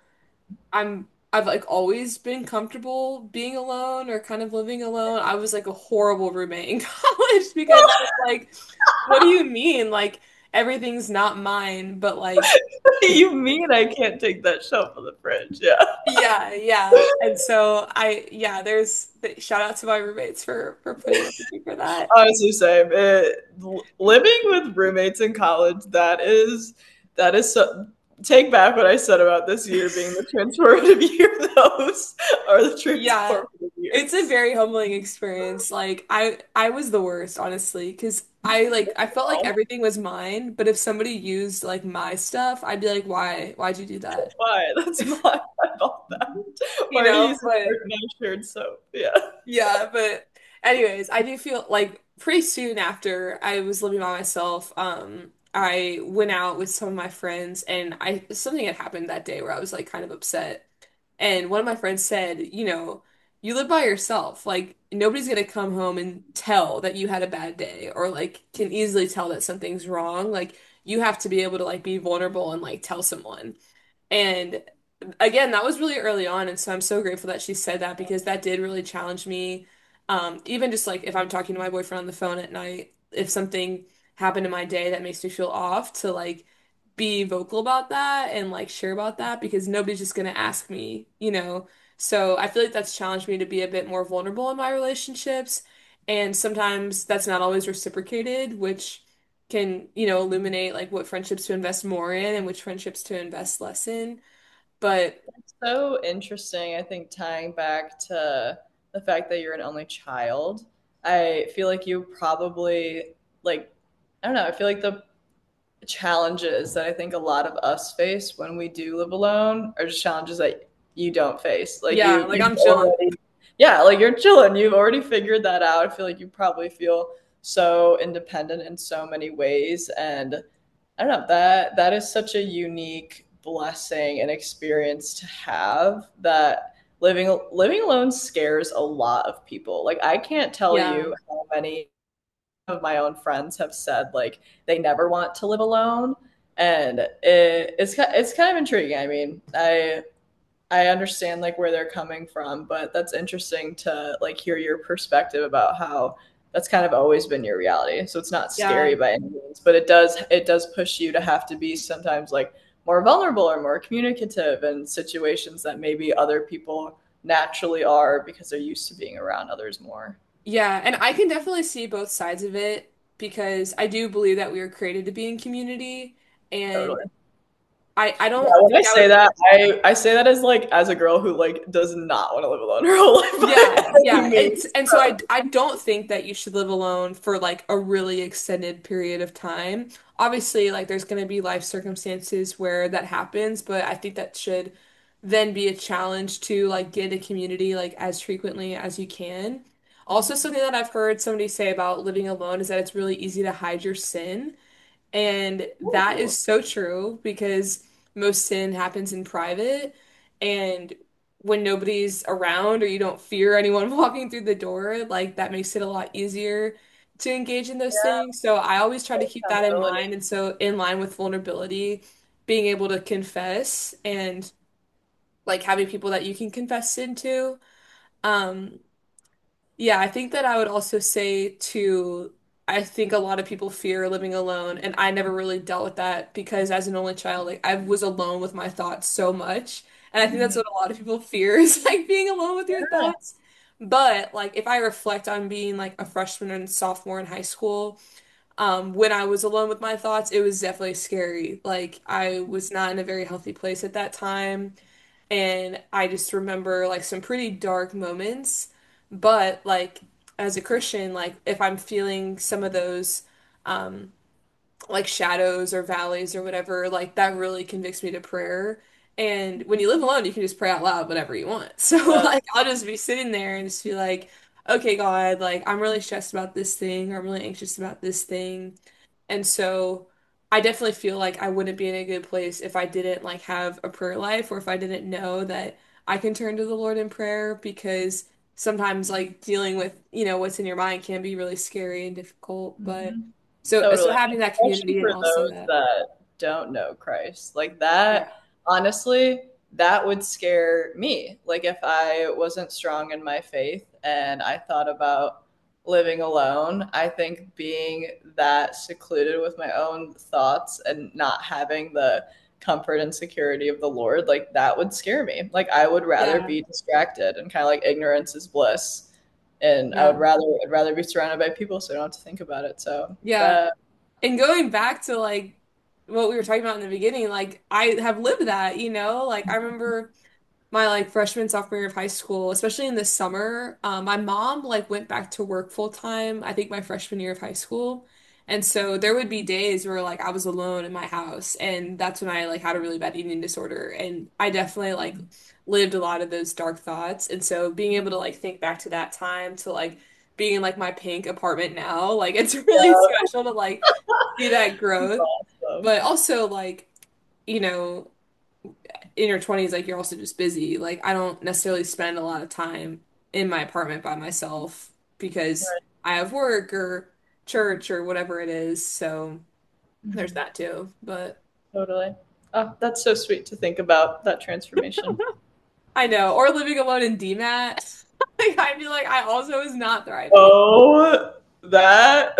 I'm I've like always been comfortable being alone or kind of living alone. I was like a horrible roommate in college because I was like, what do you mean? Like everything's not mine, but like You mean I can't take that shelf of the fridge? Yeah. yeah, yeah. And so I yeah, there's shout out to my roommates for for putting up with me for that. Honestly, same. It, living with roommates in college, that is that is so. Take back what I said about this year being the transformative year. Those are the Yeah, transformative it's a years. very humbling experience. Like I I was the worst, honestly, because I like I felt like Oh, everything was mine, but if somebody used like my stuff, I'd be like, why? Why'd you do that? why? That's my fault. That. You Why are you know, using but my shared soap? Yeah. yeah, but anyways, I do feel like pretty soon after I was living by myself, um, I went out with some of my friends and I something had happened that day where I was like kind of upset. And one of my friends said, you know, you live by yourself. Like nobody's gonna come home and tell that you had a bad day or like can easily tell that something's wrong. Like you have to be able to like be vulnerable and like tell someone. And again, that was really early on, and so I'm so grateful that she said that because that did really challenge me. Um, even just like if I'm talking to my boyfriend on the phone at night, if something happened in my day that makes me feel off, to like be vocal about that and like share about that because nobody's just gonna ask me, you know. So I feel like that's challenged me to be a bit more vulnerable in my relationships, and sometimes that's not always reciprocated, which can, you know, illuminate like what friendships to invest more in and which friendships to invest less in. But So interesting. I think tying back to the fact that you're an only child, I feel like you probably like I don't know, I feel like the challenges that I think a lot of us face when we do live alone are just challenges that you don't face. Like yeah, you like you've I'm chilling. already yeah, like you're chilling. You've already figured that out. I feel like you probably feel so independent in so many ways and I don't know, that that is such a unique blessing and experience to have that living living alone scares a lot of people. Like I can't tell Yeah. you how many of my own friends have said like they never want to live alone, and it, it's it's kind of intriguing. I mean, I I understand like where they're coming from, but that's interesting to like hear your perspective about how that's kind of always been your reality. So it's not scary Yeah. by any means, but it does it does push you to have to be sometimes like more vulnerable or more communicative in situations that maybe other people naturally are because they're used to being around others more. Yeah, and I can definitely see both sides of it because I do believe that we were created to be in community, and Totally. I I Yeah, don't when I think I say would. that, I I say that as like as a girl who like does not want to live alone her whole life by Yeah, any yeah. And means. and so I I don't think that you should live alone for like a really extended period of time. Obviously, like there's going to be life circumstances where that happens, but I think that should then be a challenge to like get a community like as frequently as you can. Also, something that I've heard somebody say about living alone is that it's really easy to hide your sin. And that Ooh, is so true because most sin happens in private. And when nobody's around or you don't fear anyone walking through the door, like that makes it a lot easier to engage in those yeah, things. So I always try to keep that in accountability. mind. And so, in line with vulnerability, being able to confess and like having people that you can confess into. Um, yeah, I think that I would also say too, I think a lot of people fear living alone, and I never really dealt with that because as an only child, like I was alone with my thoughts so much. And I think that's Mhm. what a lot of people fear is like being alone with your Yeah. thoughts. But like if I reflect on being like a freshman and sophomore in high school, um, when I was alone with my thoughts, it was definitely scary. Like I was not in a very healthy place at that time. And I just remember like some pretty dark moments. But like as a Christian, like if I'm feeling some of those um like shadows or valleys or whatever, like that really convicts me to prayer. And when you live alone, you can just pray out loud whatever you want. So Yeah. like I'll just be sitting there and just be like, okay, God, like I'm really stressed about this thing, or I'm really anxious about this thing. And so I definitely feel like I wouldn't be in a good place if I didn't like have a prayer life or if I didn't know that I can turn to the Lord in prayer because sometimes like dealing with, you know, what's in your mind can be really scary and difficult. But Mhm. so so Totally. having that Especially community and for also those that. that don't know Christ. Like Yeah. that, honestly, that would scare me. Like if I wasn't strong in my faith and I thought about living alone, I think being that secluded with my own thoughts and not having the comfort and security of the Lord, like that would scare me. Like I would rather Yeah. be distracted and kind of like ignorance is bliss, and I would Yeah. rather I'd rather be surrounded by people so I don't have to think about it. So Yeah. that And going back to like what we were talking about in the beginning, like I have lived that, you know, like I remember my like freshman sophomore year of high school, especially in the summer, um, my mom like went back to work full time, I think my freshman year of high school. And so there would be days where like I was alone in my house and that's when I like had a really bad eating disorder and I definitely like lived a lot of those dark thoughts. And so being able to like think back to that time to like being in like my pink apartment now, like it's really yeah, special to like see that it's growth. awesome. But also like, you know, in your twenties, like you're also just busy. Like I don't necessarily spend a lot of time in my apartment by myself because Right. I have work or church or whatever it is. So there's Mhm. that too. But Totally. Oh, that's so sweet to think about that transformation. I know, or living alone in D MAT. Like I feel like I also was not thriving. Oh, that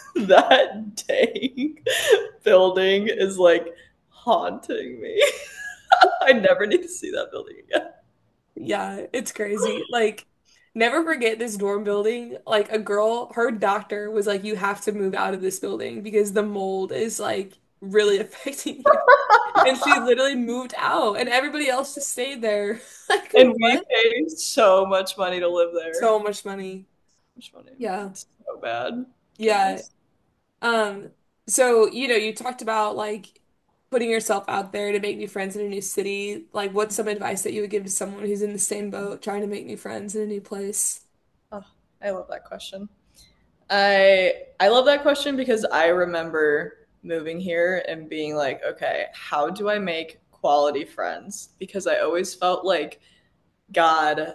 that dang building is like haunting me. I never need to see that building again. Yeah, it's crazy. Like, never forget this dorm building. Like, a girl, her doctor was like, you have to move out of this building because the mold is like really affecting you. And she literally moved out, and everybody else just stayed there. Like, And we what? pay so much money to live there. So much money. So much money. Yeah. It's so bad. Yeah. Goodness. Um, so, you know, you talked about like putting yourself out there to make new friends in a new city. Like, what's some advice that you would give to someone who's in the same boat trying to make new friends in a new place? Oh, I love that question. I I love that question because I remember moving here and being like, okay, how do I make quality friends because I always felt like God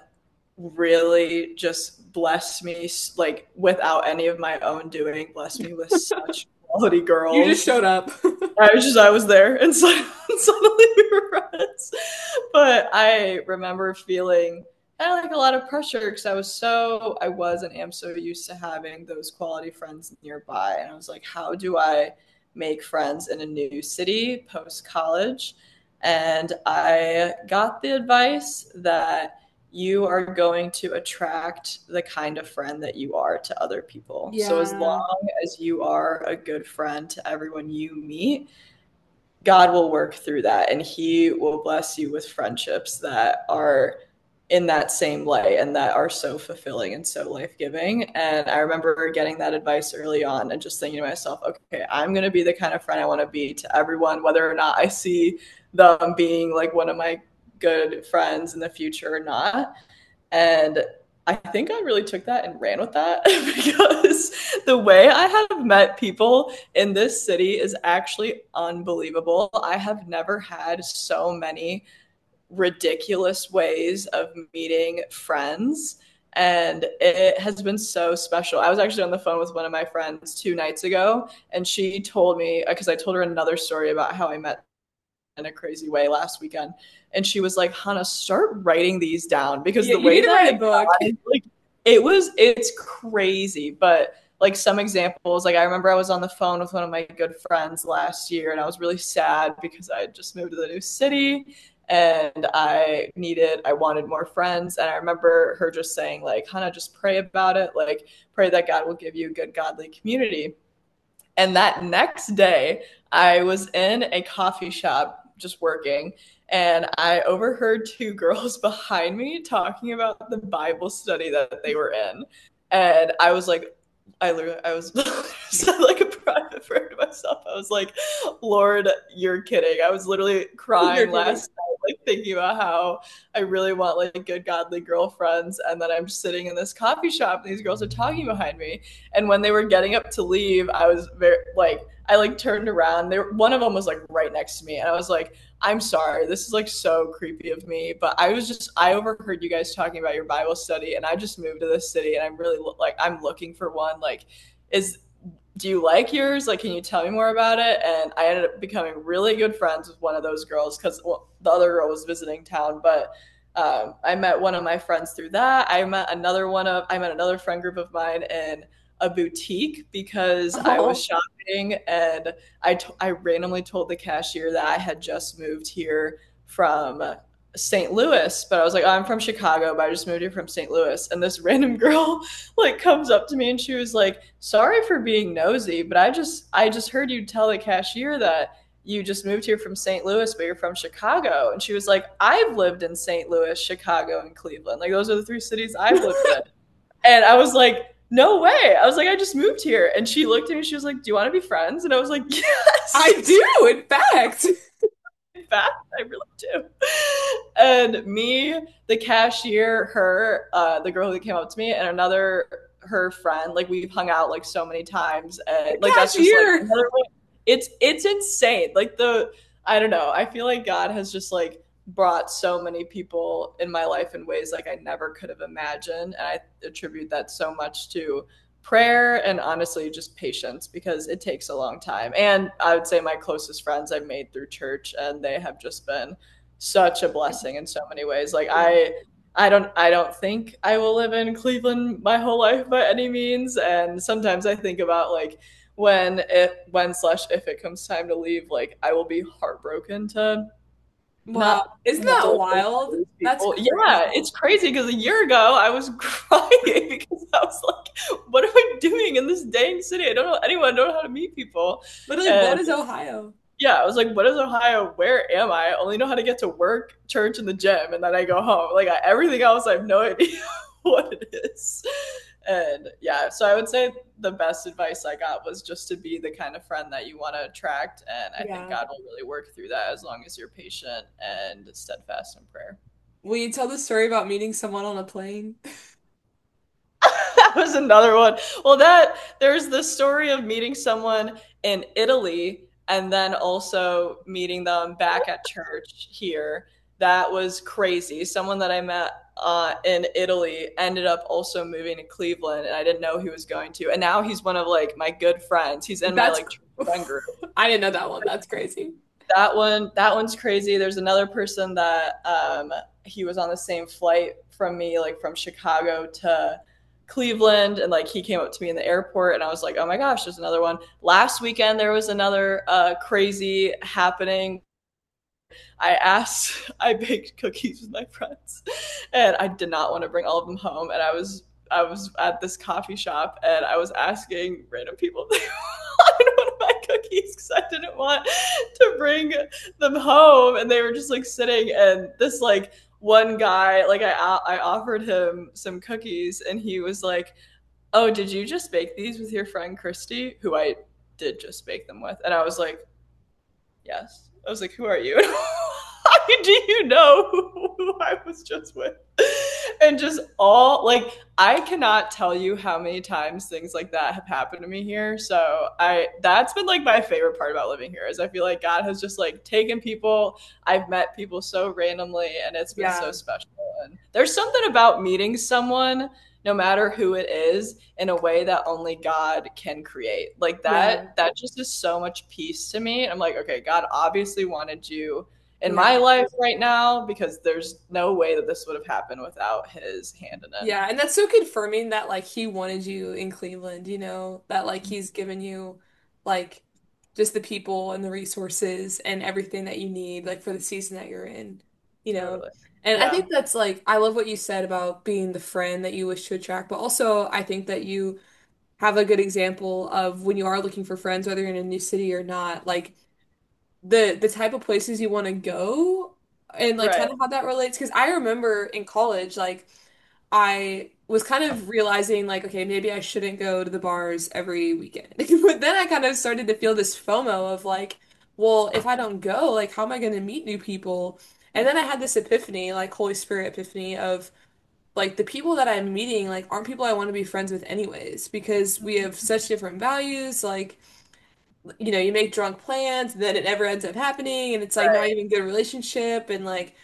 really just blessed me, like without any of my own doing, blessed me with such quality You just girls. showed up. I was just I was there, and so suddenly we were friends. But I remember feeling kind of like a lot of pressure because I was so I was and am so used to having those quality friends nearby, and I was like, how do I make friends in a new city post college? And I got the advice that you are going to attract the kind of friend that you are to other people. Yeah. So as long as you are a good friend to everyone you meet, God will work through that and he will bless you with friendships that are in that same light and that are so fulfilling and so life-giving. And I remember getting that advice early on and just thinking to myself, okay, I'm going to be the kind of friend I want to be to everyone, whether or not I see them being like one of my good friends in the future or not. And I think I really took that and ran with that because the way I have met people in this city is actually unbelievable. I have never had so many ridiculous ways of meeting friends. And it has been so special. I was actually on the phone with one of my friends two nights ago, and she told me, because I told her another story about how I met in a crazy way last weekend. And she was like, Hannah, start writing these down because yeah, the way that book. Got, like, it was, it's crazy. But like some examples, like I remember I was on the phone with one of my good friends last year and I was really sad because I had just moved to the new city and I needed, I wanted more friends. And I remember her just saying like, Hannah, just pray about it. Like pray that God will give you a good godly community. And that next day I was in a coffee shop just working, and I overheard two girls behind me talking about the Bible study that they were in. And I was like, I literally, I was like a private prayer to myself. I was like, Lord, you're kidding. I was literally crying last night, like thinking about how I really want like good godly girlfriends. And then I'm sitting in this coffee shop and these girls are talking behind me. And when they were getting up to leave, I was very like, I like turned around. They were, one of them was like right next to me. And I was like, I'm sorry, this is like so creepy of me, but I was just, I overheard you guys talking about your Bible study and I just moved to this city and I'm really like, I'm looking for one. Like, is, do you like yours? Like, can you tell me more about it? And I ended up becoming really good friends with one of those girls because well, the other girl was visiting town, but um, I met one of my friends through that. I met another one of, I met another friend group of mine in a boutique because oh. I was shopping and I, t- I randomly told the cashier that I had just moved here from Saint Louis, but I was like, oh, I'm from Chicago, but I just moved here from Saint Louis. And this random girl like comes up to me and she was like, sorry for being nosy, but I just, I just heard you tell the cashier that you just moved here from Saint Louis, but you're from Chicago. And she was like, I've lived in Saint Louis, Chicago, and Cleveland. Like those are the three cities I've lived in. And I was like, no way. I was like, I just moved here. And she looked at me, she was like, do you want to be friends? And I was like, yes. I do, in fact. In fact, I really do. And me, the cashier, her, uh, the girl who came up to me, and another, her friend, like we've hung out like so many times. And like that's just like another way. It's it's insane. Like the, I don't know. I feel like God has just like brought so many people in my life in ways like I never could have imagined. And I attribute that so much to prayer and honestly just patience because it takes a long time. And I would say my closest friends I've made through church and they have just been such a blessing in so many ways. Like I I don't I don't think I will live in Cleveland my whole life by any means. And sometimes I think about like when it when slash if it comes time to leave, like I will be heartbroken to Wow. Not, Isn't that wild? That's crazy. Yeah, it's crazy because a year ago I was crying because I was like, what am I doing in this dang city? I don't know anyone, I don't know how to meet people. Literally, and, what is Ohio? Yeah, I was like, what is Ohio? Where am I? I only know how to get to work, church, and the gym, and then I go home. Like I, everything else, I have no idea what it is. And yeah, so I would say the best advice I got was just to be the kind of friend that you want to attract. And I yeah. think God will really work through that as long as you're patient and steadfast in prayer. Will you tell the story about meeting someone on a plane? That was another one. Well, that there's the story of meeting someone in Italy and then also meeting them back at church here. That was crazy. Someone that I met uh, in Italy ended up also moving to Cleveland, and I didn't know he was going to. And now he's one of like my good friends. He's in my That's like friend group. I didn't know that one. That's crazy. That one, that one's crazy. There's another person that um, he was on the same flight from me, like from Chicago to Cleveland, and like he came up to me in the airport, and I was like, oh my gosh, there's another one. Last weekend there was another uh, crazy happening. I asked, I baked cookies with my friends, and I did not want to bring all of them home, and I was I was at this coffee shop, and I was asking random people if they wanted one of my cookies because I didn't want to bring them home, and they were just like sitting, and this like one guy, like I I offered him some cookies, and he was like, "Oh, did you just bake these with your friend Christy?" Who I did just bake them with, and I was like, "Yes." I was like, "Who are you?" How do you know who I was just with? And just all like I cannot tell you how many times things like that have happened to me here. So I that's been like my favorite part about living here is I feel like God has just like taken people. I've met people so randomly and it's been so Yeah. special. And there's something about meeting someone, no matter who it is, in a way that only God can create. Like Yeah. that that just is so much peace to me. I'm like, okay, God obviously wanted you in Yeah. my life right now because there's no way that this would have happened without his hand in it. Yeah, and that's so confirming that like he wanted you in Cleveland, you know, that like he's given you like just the people and the resources and everything that you need like for the season that you're in, you know. Totally. And I Yeah. think that's like I love what you said about being the friend that you wish to attract, but also I think that you have a good example of when you are looking for friends, whether you're in a new city or not, like the the type of places you want to go and like Right. kind of how that relates. Because I remember in college, like I was kind of realizing like, okay, maybe I shouldn't go to the bars every weekend. But then I kind of started to feel this FOMO of like, well, if I don't go, like, how am I going to meet new people? And then I had this epiphany, like Holy Spirit epiphany of like the people that I'm meeting, like, aren't people I want to be friends with anyways, because we have such different values. Like, you know, you make drunk plans, then it never ends up happening, and it's like not Right. even good relationship, and like,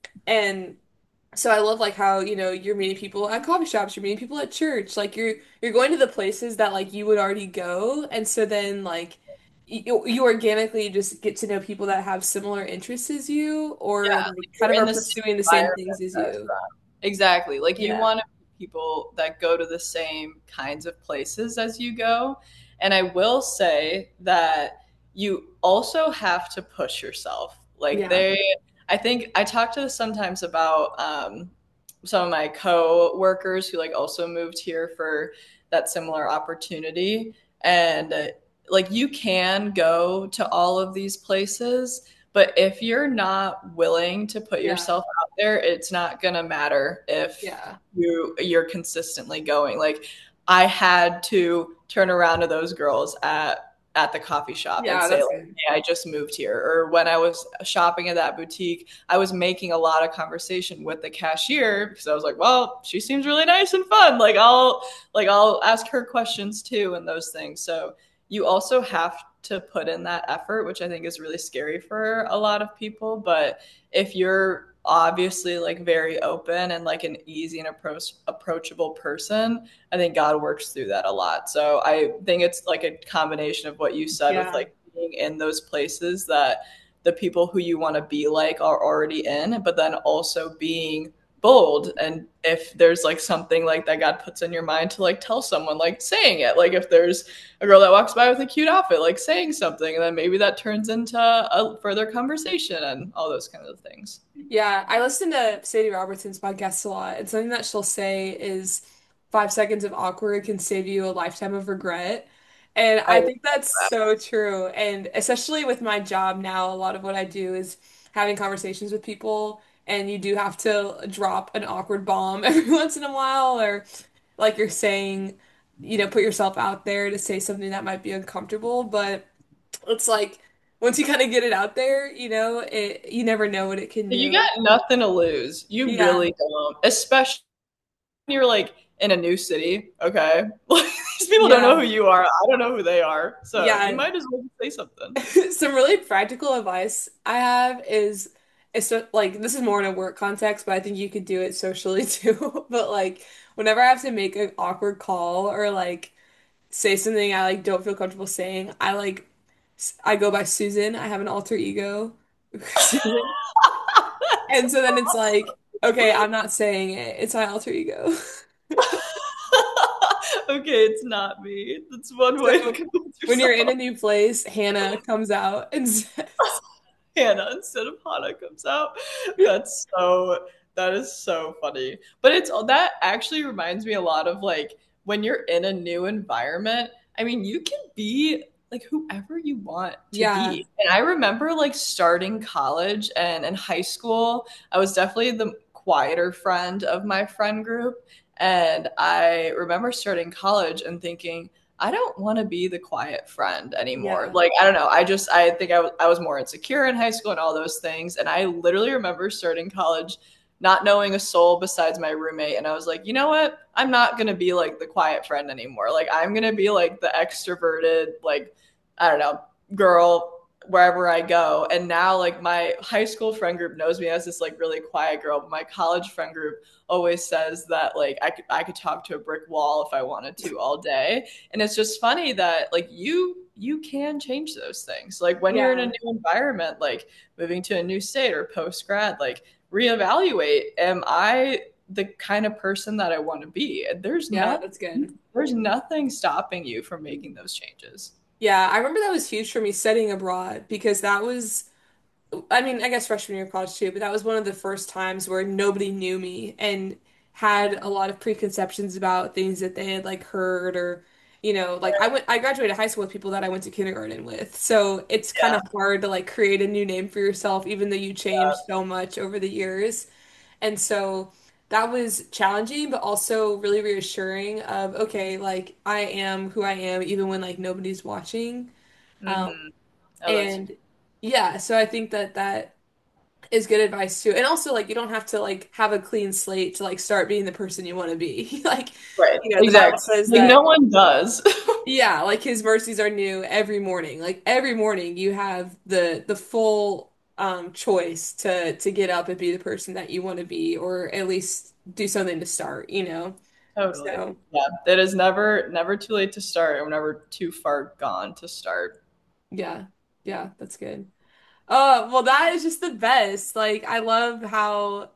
and so I love like how, you know, you're meeting people at coffee shops, you're meeting people at church, like you're you're going to the places that like you would already go, and so then like you, you organically just get to know people that have similar interests as you Yeah. or like Like kind you're of in are the same pursuing the same things environment as as you. them. Exactly. Like you Yeah. want to meet people that go to the same kinds of places as you go. And I will say that you also have to push yourself. Like Yeah. they I think I talk to sometimes about um some of my co-workers who like also moved here for that similar opportunity and uh, like you can go to all of these places but if you're not willing to put Yeah. yourself out there it's not going to matter if Yeah. you you're consistently going like I had to turn around to those girls at at the coffee shop and Yeah, say that's like good. hey I just moved here or when I was shopping at that boutique I was making a lot of conversation with the cashier because I was like, well, she seems really nice and fun. Like I'll like I'll ask her questions too and those things. So you also have to put in that effort, which I think is really scary for a lot of people. But if you're obviously like very open and like an easy and approach approachable person, I think God works through that a lot. So I think it's like a combination of what you said with Yeah. like being in those places that the people who you want to be like are already in, but then also being bold. And if there's like something like that God puts in your mind to like tell someone, like saying it, like if there's a girl that walks by with a cute outfit, like saying something, and then maybe that turns into a further conversation and all those kinds of things. Yeah, I listen to Sadie Robertson's podcast a lot, and something that she'll say is five seconds of awkward can save you a lifetime of regret. And I I love think that's that. so true. And especially with my job now, a lot of what I do is having conversations with people, and you do have to drop an awkward bomb every once in a while, or like you're saying, you know, put yourself out there to say something that might be uncomfortable, but it's like once you kind of get it out there, you know, it you never know what it can You do. got nothing to lose. You Yeah. really don't. Especially when you're like in a new city. Okay. Like, these people don't know Yeah. who you are. I don't know who they are. So you Yeah. might as well say something. Some really practical advice I have is it's so- like this is more in a work context, but I think you could do it socially too. But like whenever I have to make an awkward call or like say something I like don't feel comfortable saying, I like s- I go by Susan. I have an alter ego, Susan. And so then it's like, okay, I'm not saying it. It's my alter ego. Okay, it's not me. That's one way to So convince when you're in a yourself. new place, Hannah comes out and says, Hannah instead of Hannah comes out. That's so that is so funny. But it's that actually reminds me a lot of like when you're in a new environment. I mean, you can be like whoever you want to yeah, be. And I remember like starting college and in high school, I was definitely the quieter friend of my friend group. And I remember starting college and thinking, I don't want to be the quiet friend anymore. yeah, Like, I don't know. I just, I think I was, I was more insecure in high school and all those things. And I literally remember starting college not knowing a soul besides my roommate. And I was like, you know what? I'm not going to be like the quiet friend anymore. Like, I'm going to be like the extroverted, like, I don't know, girl wherever I go. And now, like, my high school friend group knows me as this like really quiet girl, but my college friend group always says that like I could I could talk to a brick wall if I wanted to all day. And it's just funny that like you you can change those things. Like when you're in a yeah, new environment, like moving to a new state or post grad, like reevaluate, am I the kind of person that I want to be? And there's yeah, not that's good. there's nothing stopping you from making those changes. Yeah, I remember that was huge for me studying abroad because that was, I mean, I guess freshman year of college too, but that was one of the first times where nobody knew me and had a lot of preconceptions about things that they had like heard or, you know, like I went, I graduated high school with people that I went to kindergarten with. So it's kind Yeah. of hard to like create a new name for yourself, even though you changed so much over the years. And so that was challenging, but also really reassuring of, okay, like I am who I am, even when like nobody's watching. Um, Mm-hmm. Oh, that's and yeah, so I think that that is good advice too. And also like you don't have to like have a clean slate to like start being the person you want to be. Like, right. you know, the Bible Exactly. says Like that no one does. yeah, like his mercies are new every morning. Like every morning you have the the full um choice to to get up and be the person that you want to be or at least do something to start, you know. Totally. So, Yeah. It is never never too late to start or never too far gone to start. yeah. Yeah, that's good. Oh, well that is just the best. Like I love how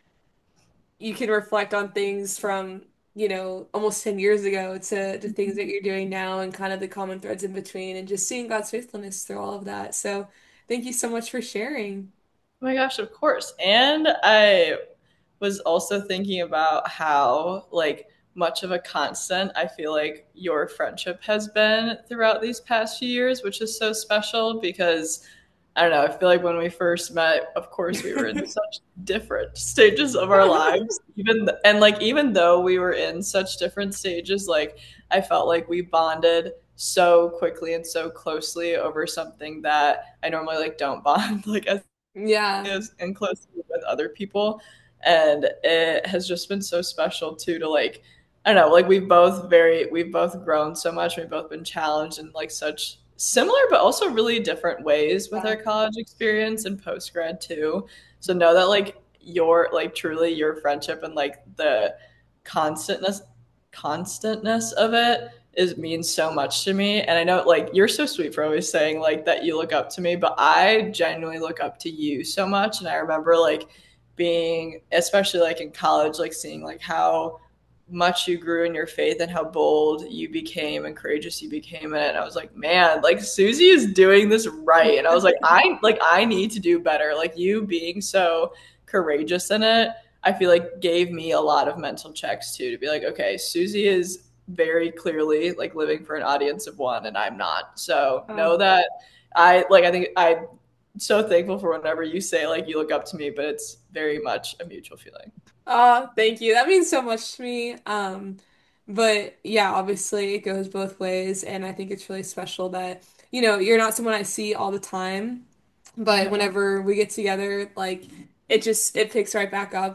you can reflect on things from, you know, almost ten years ago to, to things that you're doing now and kind of the common threads in between and just seeing God's faithfulness through all of that. So thank you so much for sharing. Oh my gosh, of course. And I was also thinking about how like much of a constant I feel like your friendship has been throughout these past few years, which is so special because I don't know, I feel like when we first met, of course we were in such different stages of our lives. Even and like even though we were in such different stages, like I felt like we bonded so quickly and so closely over something that I normally like don't bond like as Yeah. is and closely with other people. And it has just been so special too to like, I don't know, like we've both very, we've both grown so much. We've both been challenged in like such similar, but also really different ways with Yeah. our college experience and post grad too. So know that like your, like truly your friendship and like the constantness, constantness of it is means so much to me. And I know like you're so sweet for always saying like that you look up to me, but I genuinely look up to you so much. And I remember like being, especially like in college, like seeing like how much you grew in your faith and how bold you became and courageous you became in it. And I was like, man, like Susie is doing this right. And I was like, I like I need to do better. Like you being so courageous in it, I feel like gave me a lot of mental checks too to be like, okay, Susie is very clearly like living for an audience of one and I'm not. So know Oh. that I like I think I'm so thankful for whenever you say like you look up to me, but it's very much a mutual feeling. Oh, thank you. That means so much to me. Um, but yeah, obviously it goes both ways, and I think it's really special that, you know, you're not someone I see all the time, but Yeah. whenever we get together, like it just it picks right back up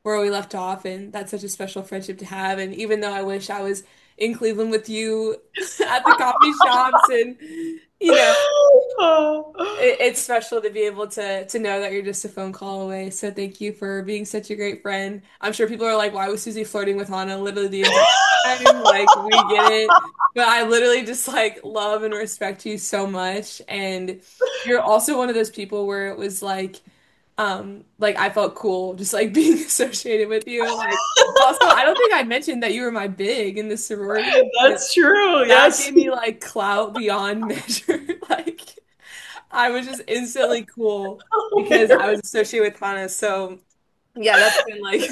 where we left off, and that's such a special friendship to have. And even though I wish I was in Cleveland with you at the coffee shops and you know, Oh. it, it's special to be able to to know that you're just a phone call away. So thank you for being such a great friend. I'm sure people are like, why was Susie flirting with Hannah literally the entire time? Like, we get it. But I literally just like love and respect you so much. And you're also one of those people where it was like, um, like I felt cool just like being associated with you. Like also, I don't think I mentioned that you were my big in the sorority, but That's true. that Yes. gave me like clout beyond measure. Like I was just instantly cool Oh my because I God. was associated with Hana. So yeah, that's been like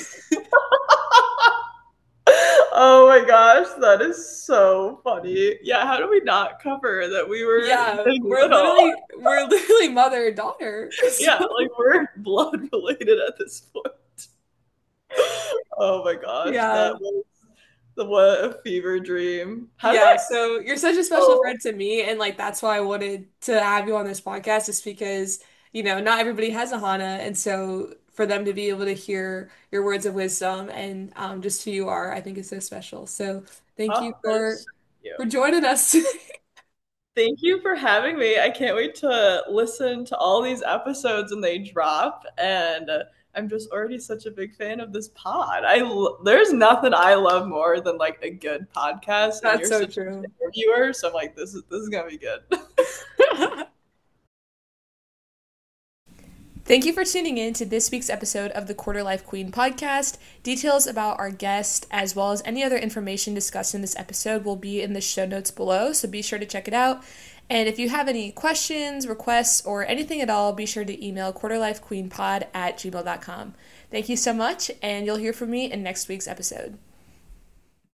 Oh my gosh, that is so funny. Yeah, how do we not cover that we were yeah, getting we're little? literally we're literally mother and daughter. Yeah, So like we're blood related at this point. Oh my gosh, yeah. that was the what a fever dream. How did Yeah, I? so you're such a special Oh, friend to me, and like that's why I wanted to have you on this podcast, just because, you know, not everybody has a Hana, and so for them to be able to hear your words of wisdom and um, just who you are, I think is so special. So thank you oh, that for is so cute. for joining us today. Thank you for having me. I can't wait to listen to all these episodes when they drop. And uh, I'm just already such a big fan of this pod. I l- there's nothing I love more than like a good podcast, and That's you're so such an true. interviewer. So I'm like, this is this is gonna be good. Thank you for tuning in to this week's episode of the Quarter Life Queen podcast. Details about our guest, as well as any other information discussed in this episode, will be in the show notes below, so be sure to check it out. And if you have any questions, requests, or anything at all, be sure to email quarterlifequeenpod at gmail dot com. Thank you so much, and you'll hear from me in next week's episode.